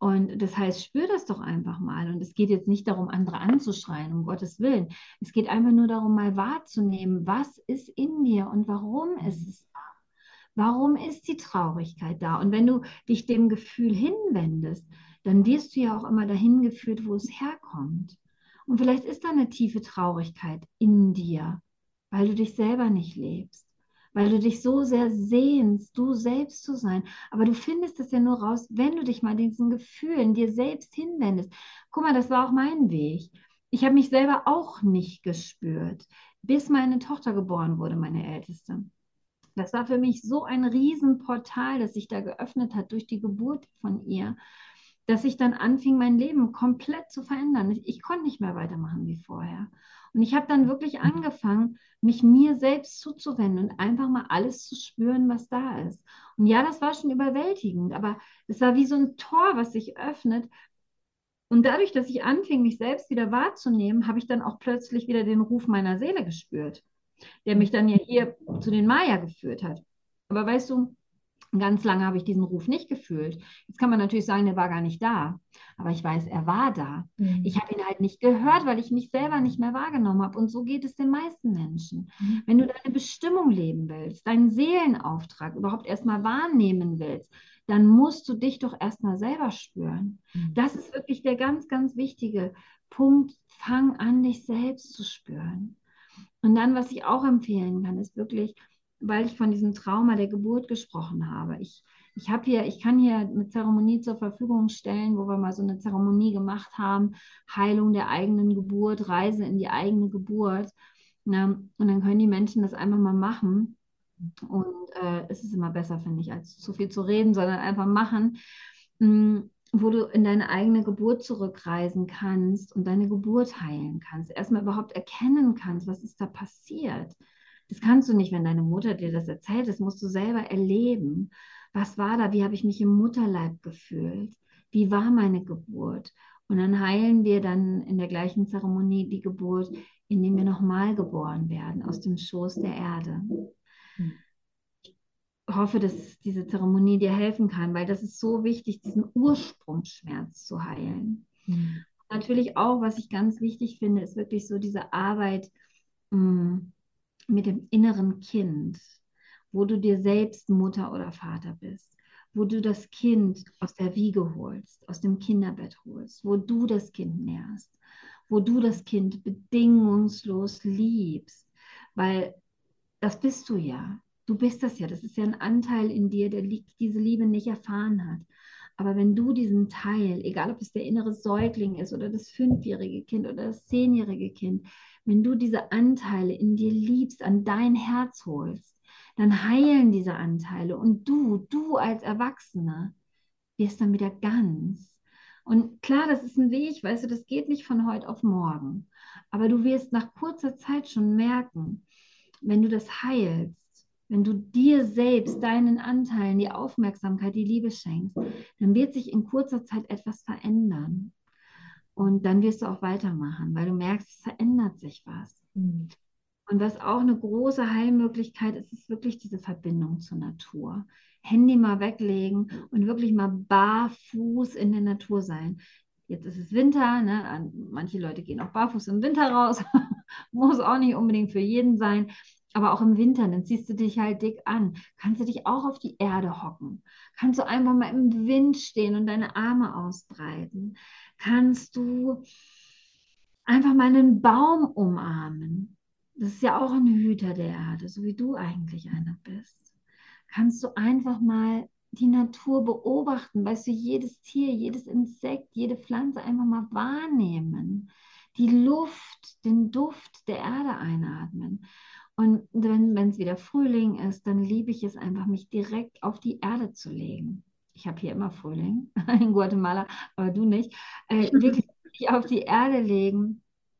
Und das heißt, spür das doch einfach mal. Und es geht jetzt nicht darum, andere anzuschreien, um Gottes Willen. Es geht einfach nur darum, mal wahrzunehmen, was ist in dir und warum ist es da? Warum ist die Traurigkeit da? Und wenn du dich dem Gefühl hinwendest, dann wirst du ja auch immer dahin geführt, wo es herkommt. Und vielleicht ist da eine tiefe Traurigkeit in dir, weil du dich selber nicht lebst, weil du dich so sehr sehnst, du selbst zu sein. Aber du findest das ja nur raus, wenn du dich mal diesen Gefühlen dir selbst hinwendest. Guck mal, das war auch mein Weg. Ich habe mich selber auch nicht gespürt, bis meine Tochter geboren wurde, meine Älteste. Das war für mich so ein Riesenportal, das sich da geöffnet hat durch die Geburt von ihr, dass ich dann anfing, mein Leben komplett zu verändern. Ich konnte nicht mehr weitermachen wie vorher. Und ich habe dann wirklich angefangen, mich mir selbst zuzuwenden und einfach mal alles zu spüren, was da ist. Und ja, das war schon überwältigend, aber es war wie so ein Tor, was sich öffnet. Und dadurch, dass ich anfing, mich selbst wieder wahrzunehmen, habe ich dann auch plötzlich wieder den Ruf meiner Seele gespürt, der mich dann ja hier zu den Maya geführt hat. Aber weißt du, ganz lange habe ich diesen Ruf nicht gefühlt. Jetzt kann man natürlich sagen, der war gar nicht da. Aber ich weiß, er war da. Ich Mhm. habe ihn halt nicht gehört, weil ich mich selber nicht mehr wahrgenommen habe. Und so geht es den meisten Menschen. Mhm. Wenn du deine Bestimmung leben willst, deinen Seelenauftrag überhaupt erstmal wahrnehmen willst, dann musst du dich doch erstmal selber spüren. Mhm. Das ist wirklich der ganz, ganz wichtige Punkt. Fang an, dich selbst zu spüren. Und dann, was ich auch empfehlen kann, ist wirklich, weil ich von diesem Trauma der Geburt gesprochen habe. Ich kann hier eine Zeremonie zur Verfügung stellen, wo wir mal so eine Zeremonie gemacht haben, Heilung der eigenen Geburt, Reise in die eigene Geburt. Ne? Und dann können die Menschen das einfach mal machen. Und es ist immer besser, finde ich, als zu viel zu reden, sondern einfach machen, wo du in deine eigene Geburt zurückreisen kannst und deine Geburt heilen kannst. Erstmal überhaupt erkennen kannst, was ist da passiert. Das kannst du nicht, wenn deine Mutter dir das erzählt. Das musst du selber erleben. Was war da? Wie habe ich mich im Mutterleib gefühlt? Wie war meine Geburt? Und dann heilen wir dann in der gleichen Zeremonie die Geburt, indem wir nochmal geboren werden aus dem Schoß der Erde. Hoffe, dass diese Zeremonie dir helfen kann, weil das ist so wichtig, diesen Ursprungsschmerz zu heilen. Mhm. Natürlich auch, was ich ganz wichtig finde, ist wirklich so diese Arbeit mh, mit dem inneren Kind, wo du dir selbst Mutter oder Vater bist, wo du das Kind aus der Wiege holst, aus dem Kinderbett holst, wo du das Kind nährst, wo du das Kind bedingungslos liebst, weil das bist du ja. Du bist das ja. Das ist ja ein Anteil in dir, der diese Liebe nicht erfahren hat. Aber wenn du diesen Teil, egal ob es der innere Säugling ist oder das 5-jährige Kind oder das 10-jährige Kind, wenn du diese Anteile in dir liebst, an dein Herz holst, dann heilen diese Anteile und du als Erwachsener, wirst dann wieder ganz. Und klar, das ist ein Weg, weißt du, das geht nicht von heute auf morgen. Aber du wirst nach kurzer Zeit schon merken, wenn du das heilst, wenn du dir selbst, deinen Anteilen die Aufmerksamkeit, die Liebe schenkst, dann wird sich in kurzer Zeit etwas verändern. Und dann wirst du auch weitermachen, weil du merkst, es verändert sich was. Mhm. Und was auch eine große Heilmöglichkeit ist, ist wirklich diese Verbindung zur Natur. Handy mal weglegen und wirklich mal barfuß in der Natur sein. Jetzt ist es Winter, ne? Manche Leute gehen auch barfuß im Winter raus. Muss auch nicht unbedingt für jeden sein. Aber auch im Winter, dann ziehst du dich halt dick an. Kannst du dich auch auf die Erde hocken. Kannst du einfach mal im Wind stehen und deine Arme ausbreiten. Kannst du einfach mal einen Baum umarmen. Das ist ja auch ein Hüter der Erde, so wie du eigentlich einer bist. Kannst du einfach mal die Natur beobachten, weißt du, jedes Tier, jedes Insekt, jede Pflanze einfach mal wahrnehmen. Die Luft, den Duft der Erde einatmen. Und wenn es wieder Frühling ist, dann liebe ich es einfach, mich direkt auf die Erde zu legen. Ich habe hier immer Frühling in Guatemala, aber du nicht. Wirklich dich auf die Erde legen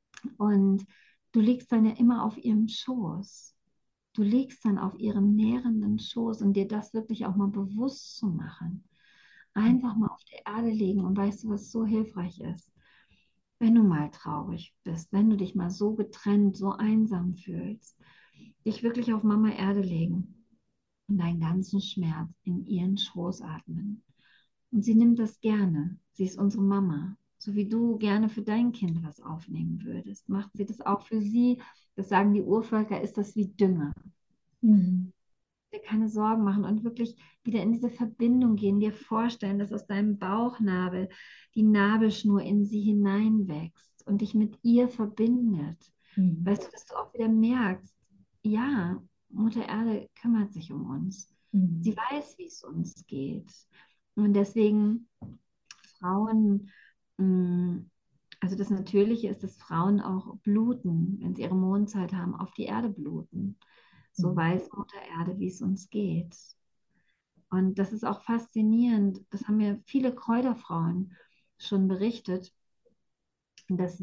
und du liegst dann ja immer auf ihrem Schoß. Du liegst dann auf ihrem nährenden Schoß und dir das wirklich auch mal bewusst zu machen. Einfach mal auf der Erde liegen und weißt du, was so hilfreich ist? Wenn du mal traurig bist, wenn du dich mal so getrennt, so einsam fühlst, dich wirklich auf Mama Erde legen und deinen ganzen Schmerz in ihren Schoß atmen. Und sie nimmt das gerne. Sie ist unsere Mama. So wie du gerne für dein Kind was aufnehmen würdest, macht sie das auch für sie. Das sagen die Urvölker, ist das wie Dünger. Mhm. Dir keine Sorgen machen und wirklich wieder in diese Verbindung gehen, dir vorstellen, dass aus deinem Bauchnabel die Nabelschnur in sie hineinwächst und dich mit ihr verbindet. Mhm. Weißt du, dass du auch wieder merkst, ja, Mutter Erde kümmert sich um uns. Sie Mhm. weiß, wie es uns geht. Und deswegen Frauen, mh, also das Natürliche ist, dass Frauen auch bluten, wenn sie ihre Mondzeit haben, auf die Erde bluten. So Mhm. weiß Mutter Erde, wie es uns geht. Und das ist auch faszinierend. Das haben mir viele Kräuterfrauen schon berichtet, dass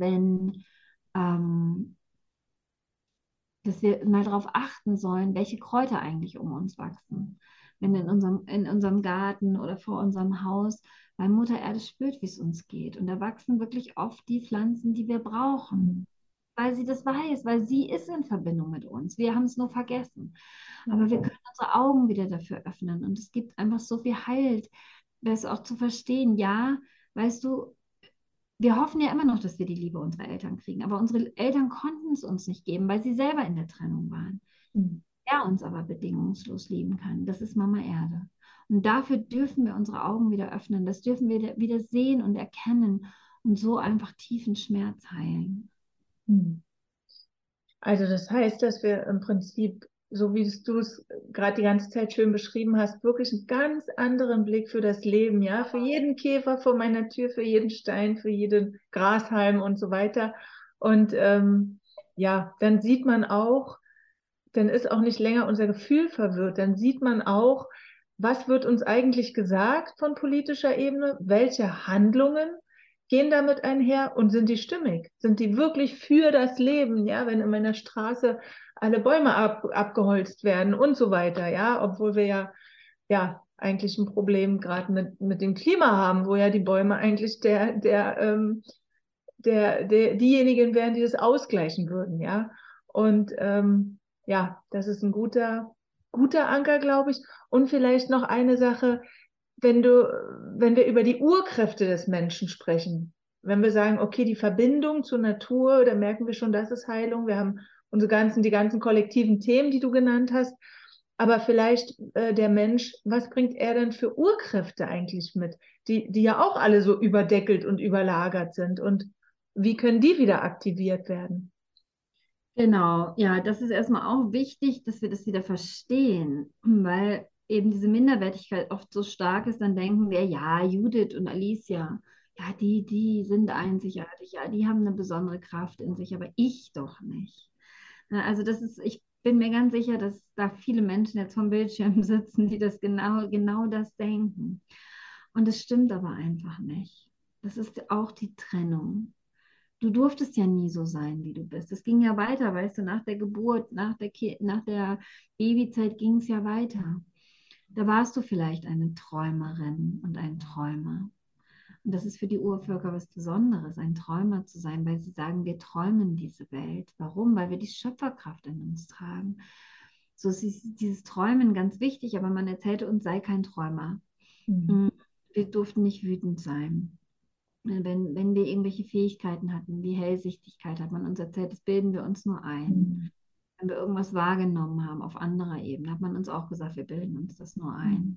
ähm, dass wir mal darauf achten sollen, welche Kräuter eigentlich um uns wachsen. Wenn in unserem Garten oder vor unserem Haus, weil Mutter Erde spürt, wie es uns geht. Und da wachsen wirklich oft die Pflanzen, die wir brauchen, Mhm. weil sie das weiß, weil sie ist in Verbindung mit uns. Wir haben es nur vergessen. Ja. Aber wir können unsere Augen wieder dafür öffnen. Und es gibt einfach so viel Halt, das auch zu verstehen. Ja, weißt du, wir hoffen ja immer noch, dass wir die Liebe unserer Eltern kriegen. Aber unsere Eltern konnten es uns nicht geben, weil sie selber in der Trennung waren. Mhm. Wer uns aber bedingungslos lieben kann, das ist Mama Erde. Und dafür dürfen wir unsere Augen wieder öffnen. Das dürfen wir wieder sehen und erkennen und so einfach tiefen Schmerz heilen. Mhm. Also das heißt, dass wir im Prinzip, so wie du es gerade die ganze Zeit schön beschrieben hast, wirklich einen ganz anderen Blick für das Leben, ja, für jeden Käfer vor meiner Tür, für jeden Stein, für jeden Grashalm und so weiter. Und ja, dann sieht man auch, dann ist auch nicht länger unser Gefühl verwirrt. Dann sieht man auch, was wird uns eigentlich gesagt von politischer Ebene, welche Handlungen gehen damit einher und sind die stimmig? Sind die wirklich für das Leben? Ja, wenn in meiner Straße alle Bäume abgeholzt werden und so weiter, ja, obwohl wir ja eigentlich ein Problem gerade mit dem Klima haben, wo ja die Bäume eigentlich diejenigen wären, die das ausgleichen würden, ja. Und ja, das ist ein guter Anker, glaube ich. Und vielleicht noch eine Sache, wenn wir über die Urkräfte des Menschen sprechen, wenn wir sagen, okay, die Verbindung zur Natur, da merken wir schon, das ist Heilung. Wir haben die ganzen kollektiven Themen, die du genannt hast. Aber vielleicht der Mensch, was bringt er denn für Urkräfte eigentlich mit, die ja auch alle so überdeckelt und überlagert sind? Und wie können die wieder aktiviert werden? Genau, ja, das ist erstmal auch wichtig, dass wir das wieder verstehen, weil eben diese Minderwertigkeit oft so stark ist, dann denken wir, ja, Judith und Alicia, ja, die sind einzigartig, ja, die haben eine besondere Kraft in sich, aber ich doch nicht. Na, also ich bin mir ganz sicher, dass da viele Menschen jetzt vom Bildschirm sitzen, die das genau das denken. Und es stimmt aber einfach nicht. Das ist auch die Trennung. Du durftest ja nie so sein, wie du bist. Es ging ja weiter, weißt du, nach der Geburt, nach der Babyzeit ging es ja weiter. Da warst du vielleicht eine Träumerin und ein Träumer. Und das ist für die Urvölker was Besonderes, ein Träumer zu sein, weil sie sagen, wir träumen diese Welt. Warum? Weil wir die Schöpferkraft in uns tragen. So ist dieses Träumen ganz wichtig, aber man erzählte uns, sei kein Träumer. Mhm. Mm, Wir durften nicht wütend sein. Wenn wir irgendwelche Fähigkeiten hatten, wie Hellsichtigkeit, hat man uns erzählt, das bilden wir uns nur ein. Mhm. Wenn wir irgendwas wahrgenommen haben auf anderer Ebene, hat man uns auch gesagt, wir bilden uns das nur ein.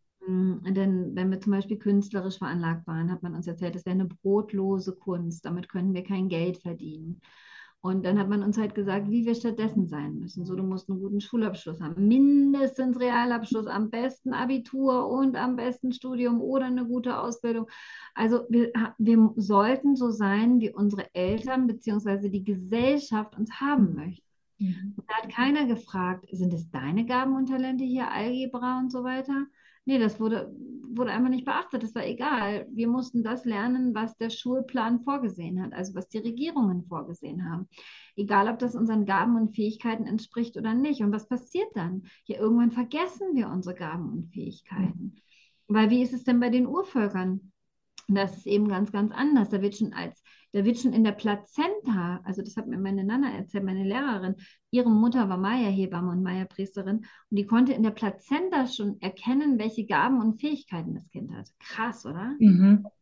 Denn wenn wir zum Beispiel künstlerisch veranlagt waren, hat man uns erzählt, das wäre eine brotlose Kunst, damit können wir kein Geld verdienen. Und dann hat man uns halt gesagt, wie wir stattdessen sein müssen. So, du musst einen guten Schulabschluss haben, mindestens Realabschluss, am besten Abitur und am besten Studium oder eine gute Ausbildung. Also wir sollten so sein, wie unsere Eltern bzw. die Gesellschaft uns haben Mhm. möchte. Mhm. Da hat keiner gefragt, sind es deine Gaben und Talente hier, Algebra und so weiter? Nee, das wurde einfach nicht beachtet. Das war egal. Wir mussten das lernen, was der Schulplan vorgesehen hat, also was die Regierungen vorgesehen haben. Egal, ob das unseren Gaben und Fähigkeiten entspricht oder nicht. Und was passiert dann? Ja, irgendwann vergessen wir unsere Gaben und Fähigkeiten. Weil wie ist es denn bei den Urvölkern? Das ist eben ganz, ganz anders. Da wird schon in der Plazenta, also das hat mir meine Nana erzählt, meine Lehrerin, ihre Mutter war Maya-Hebamme und Maya-Priesterin und die konnte in der Plazenta schon erkennen, welche Gaben und Fähigkeiten das Kind hat. Krass, oder? Mhm.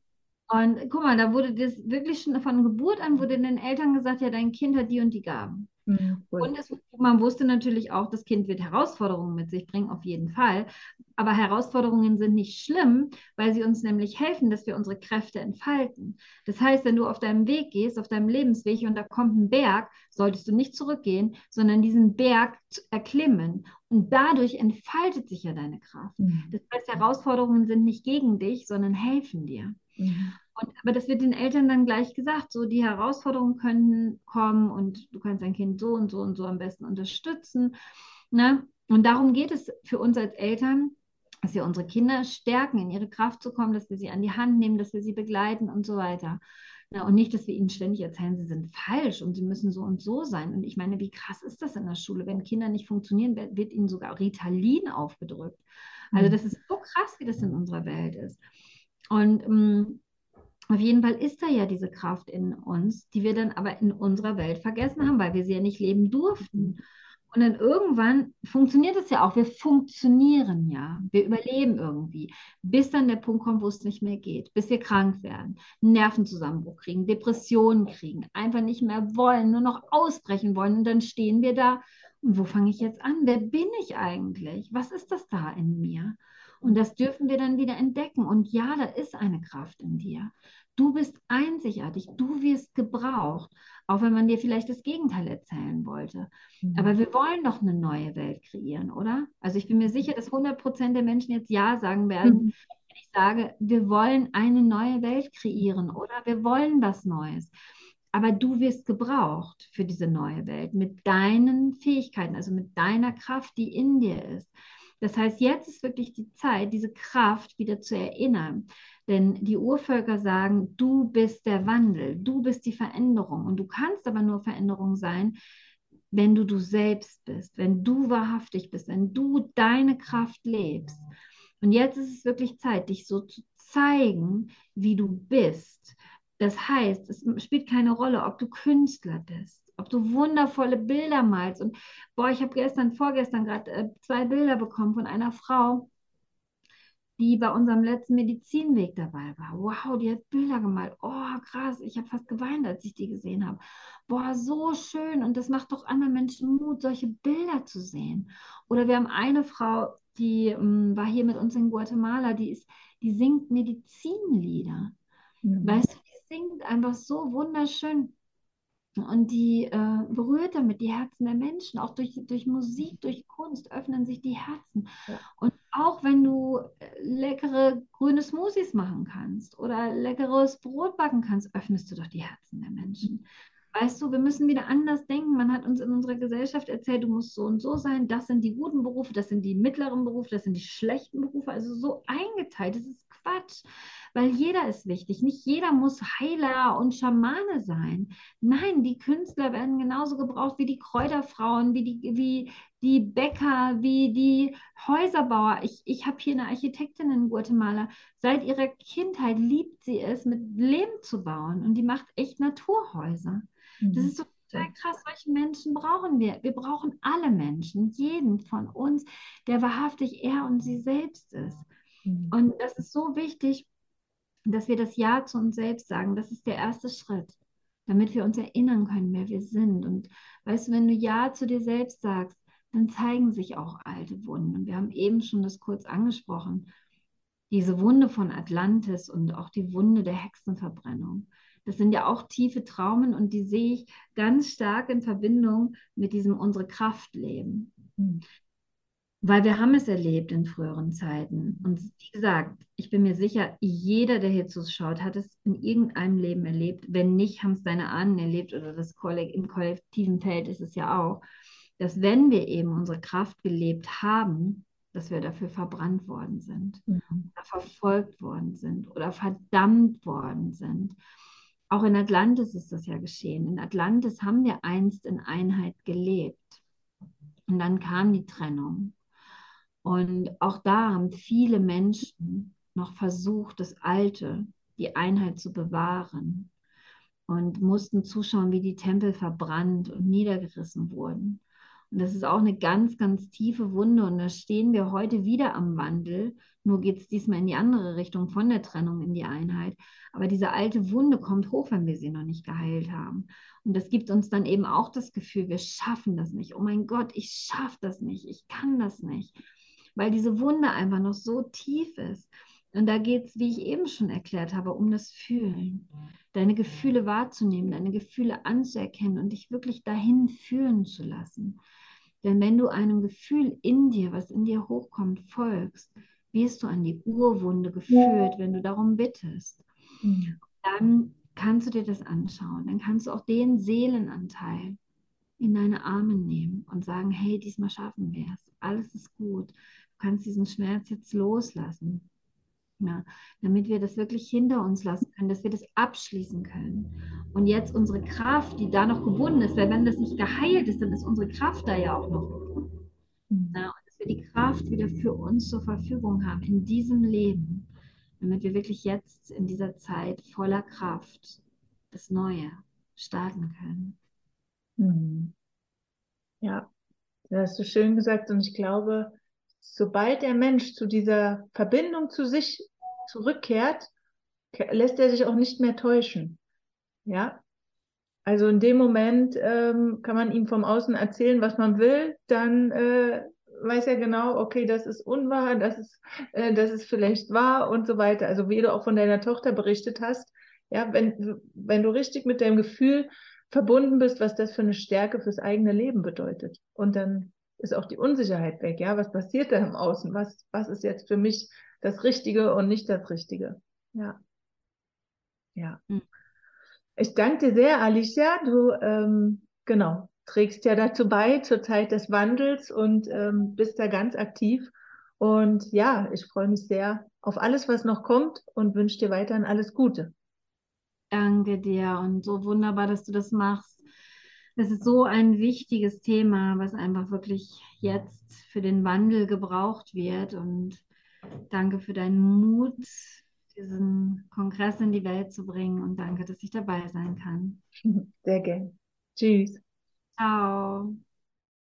Und guck mal, da wurde das wirklich schon von Geburt an, wurde den Eltern gesagt, ja, dein Kind hat die und die Gaben. Cool. Und man wusste natürlich auch, das Kind wird Herausforderungen mit sich bringen, auf jeden Fall. Aber Herausforderungen sind nicht schlimm, weil sie uns nämlich helfen, dass wir unsere Kräfte entfalten. Das heißt, wenn du auf deinem Weg gehst, auf deinem Lebensweg und da kommt ein Berg, solltest du nicht zurückgehen, sondern diesen Berg erklimmen. Und dadurch entfaltet sich ja deine Kraft. Mhm. Das heißt, Herausforderungen sind nicht gegen dich, sondern helfen dir. Mhm. Aber das wird den Eltern dann gleich gesagt, so die Herausforderungen können kommen und du kannst dein Kind so und so und so am besten unterstützen. Ne? Und darum geht es für uns als Eltern, dass wir unsere Kinder stärken, in ihre Kraft zu kommen, dass wir sie an die Hand nehmen, dass wir sie begleiten und so weiter. Na, und nicht, dass wir ihnen ständig erzählen, sie sind falsch und sie müssen so und so sein. Und ich meine, wie krass ist das in der Schule? Wenn Kinder nicht funktionieren, wird ihnen sogar Ritalin aufgedrückt. Also Mhm. das ist so krass, wie das in unserer Welt ist. Und auf jeden Fall ist da ja diese Kraft in uns, die wir dann aber in unserer Welt vergessen haben, weil wir sie ja nicht leben durften. Und dann irgendwann funktioniert es ja auch. Wir funktionieren ja. Wir überleben irgendwie. Bis dann der Punkt kommt, wo es nicht mehr geht. Bis wir krank werden, einen Nervenzusammenbruch kriegen, Depressionen kriegen, einfach nicht mehr wollen, nur noch ausbrechen wollen. Und dann stehen wir da. Und wo fange ich jetzt an? Wer bin ich eigentlich? Was ist das da in mir? Und das dürfen wir dann wieder entdecken. Und ja, da ist eine Kraft in dir. Du bist einzigartig. Du wirst gebraucht. Auch wenn man dir vielleicht das Gegenteil erzählen wollte. Mhm. Aber wir wollen doch eine neue Welt kreieren, oder? Also ich bin mir sicher, dass 100% der Menschen jetzt Ja sagen werden, Mhm. wenn ich sage, wir wollen eine neue Welt kreieren, oder? Wir wollen was Neues. Aber du wirst gebraucht für diese neue Welt mit deinen Fähigkeiten, also mit deiner Kraft, die in dir ist. Das heißt, jetzt ist wirklich die Zeit, diese Kraft wieder zu erinnern. Denn die Urvölker sagen, du bist der Wandel, du bist die Veränderung. Und du kannst aber nur Veränderung sein, wenn du selbst bist, wenn du wahrhaftig bist, wenn du deine Kraft lebst. Und jetzt ist es wirklich Zeit, dich so zu zeigen, wie du bist. Das heißt, es spielt keine Rolle, ob du Künstler bist, ob du wundervolle Bilder malst. Und boah, ich habe vorgestern gerade 2 Bilder bekommen von einer Frau, die bei unserem letzten Medizinweg dabei war. Wow, die hat Bilder gemalt. Oh, krass, ich habe fast geweint, als ich die gesehen habe. Boah, so schön. Und das macht doch anderen Menschen Mut, solche Bilder zu sehen. Oder wir haben eine Frau, die war hier mit uns in Guatemala, die singt Medizinlieder. Mhm. Weißt du, die singt einfach so wunderschön. Und die berührt damit die Herzen der Menschen. Auch durch Musik, durch Kunst öffnen sich die Herzen. Ja. Und auch wenn du leckere grüne Smoothies machen kannst oder leckeres Brot backen kannst, öffnest du doch die Herzen der Menschen. Weißt du, wir müssen wieder anders denken. Man hat uns in unserer Gesellschaft erzählt, du musst so und so sein. Das sind die guten Berufe, das sind die mittleren Berufe, das sind die schlechten Berufe. Also so eingeteilt. Das ist Quatsch, weil jeder ist wichtig. Nicht jeder muss Heiler und Schamane sein. Nein, die Künstler werden genauso gebraucht wie die Kräuterfrauen, wie die Bäcker, wie die Häuserbauer. Ich habe hier eine Architektin in Guatemala. Seit ihrer Kindheit liebt sie es, mit Lehm zu bauen. Und die macht echt Naturhäuser. Das Mhm. ist so Cool. total krass. Solche Menschen brauchen wir. Wir brauchen alle Menschen, jeden von uns, der wahrhaftig er und sie selbst ist. Mhm. Und das ist so wichtig, dass wir das Ja zu uns selbst sagen. Das ist der erste Schritt, damit wir uns erinnern können, wer wir sind. Und weißt du, wenn du Ja zu dir selbst sagst, dann zeigen sich auch alte Wunden. Und wir haben eben schon das kurz angesprochen. Diese Wunde von Atlantis und auch die Wunde der Hexenverbrennung. Das sind ja auch tiefe Traumen und die sehe ich ganz stark in Verbindung mit diesem unsere Kraft leben. Mhm. Weil wir haben es erlebt in früheren Zeiten. Und wie gesagt, ich bin mir sicher, jeder, der hier zuschaut, hat es in irgendeinem Leben erlebt. Wenn nicht, haben es deine Ahnen erlebt oder im kollektiven Feld ist es ja auch, dass wenn wir eben unsere Kraft gelebt haben, dass wir dafür verbrannt worden sind Mhm. oder verfolgt worden sind oder verdammt worden sind. Auch in Atlantis ist das ja geschehen. In Atlantis haben wir einst in Einheit gelebt. Und dann kam die Trennung. Und auch da haben viele Menschen noch versucht, das Alte, die Einheit zu bewahren und mussten zuschauen, wie die Tempel verbrannt und niedergerissen wurden. Und das ist auch eine ganz, ganz tiefe Wunde. Und da stehen wir heute wieder am Wandel. Nur geht es diesmal in die andere Richtung, von der Trennung in die Einheit. Aber diese alte Wunde kommt hoch, wenn wir sie noch nicht geheilt haben. Und das gibt uns dann eben auch das Gefühl, wir schaffen das nicht. Oh mein Gott, ich schaffe das nicht. Ich kann das nicht. Weil diese Wunde einfach noch so tief ist. Und da geht es, wie ich eben schon erklärt habe, um das Fühlen. Deine Gefühle wahrzunehmen, deine Gefühle anzuerkennen und dich wirklich dahin fühlen zu lassen. Denn wenn du einem Gefühl in dir, was in dir hochkommt, folgst, wirst du an die Urwunde geführt, wenn du darum bittest. Mhm. Dann kannst du dir das anschauen. Dann kannst du auch den Seelenanteil in deine Arme nehmen und sagen, hey, diesmal schaffen wir es. Alles ist gut. Du kannst diesen Schmerz jetzt loslassen. Ja, damit wir das wirklich hinter uns lassen können, dass wir das abschließen können. Und jetzt unsere Kraft, die da noch gebunden ist, weil wenn das nicht geheilt ist, dann ist unsere Kraft da ja auch noch gebunden. Mhm. Ja, und dass wir die Kraft wieder für uns zur Verfügung haben in diesem Leben, damit wir wirklich jetzt in dieser Zeit voller Kraft das Neue starten können. Mhm. Ja, das hast du schön gesagt. Und ich glaube, sobald der Mensch zu dieser Verbindung zu sich zurückkehrt, lässt er sich auch nicht mehr täuschen. Ja, also in dem Moment kann man ihm vom Außen erzählen, was man will, dann weiß er genau, okay, das ist unwahr, das ist vielleicht wahr und so weiter. Also wie du auch von deiner Tochter berichtet hast, ja, wenn du richtig mit deinem Gefühl verbunden bist, was das für eine Stärke fürs eigene Leben bedeutet. Und dann ist auch die Unsicherheit weg, ja, was passiert da im Außen? Was ist jetzt für mich das Richtige und nicht das Richtige? Ja, ja. Mhm. Ich danke dir sehr, Alicia. Du, genau, trägst ja dazu bei zur Zeit des Wandels und bist da ganz aktiv. Und ja, ich freue mich sehr auf alles, was noch kommt und wünsche dir weiterhin alles Gute. Danke dir und so wunderbar, dass du das machst. Das ist so ein wichtiges Thema, was einfach wirklich jetzt für den Wandel gebraucht wird. Und danke für deinen Mut, diesen Kongress in die Welt zu bringen. Und danke, dass ich dabei sein kann. Sehr gern. Tschüss. Ciao.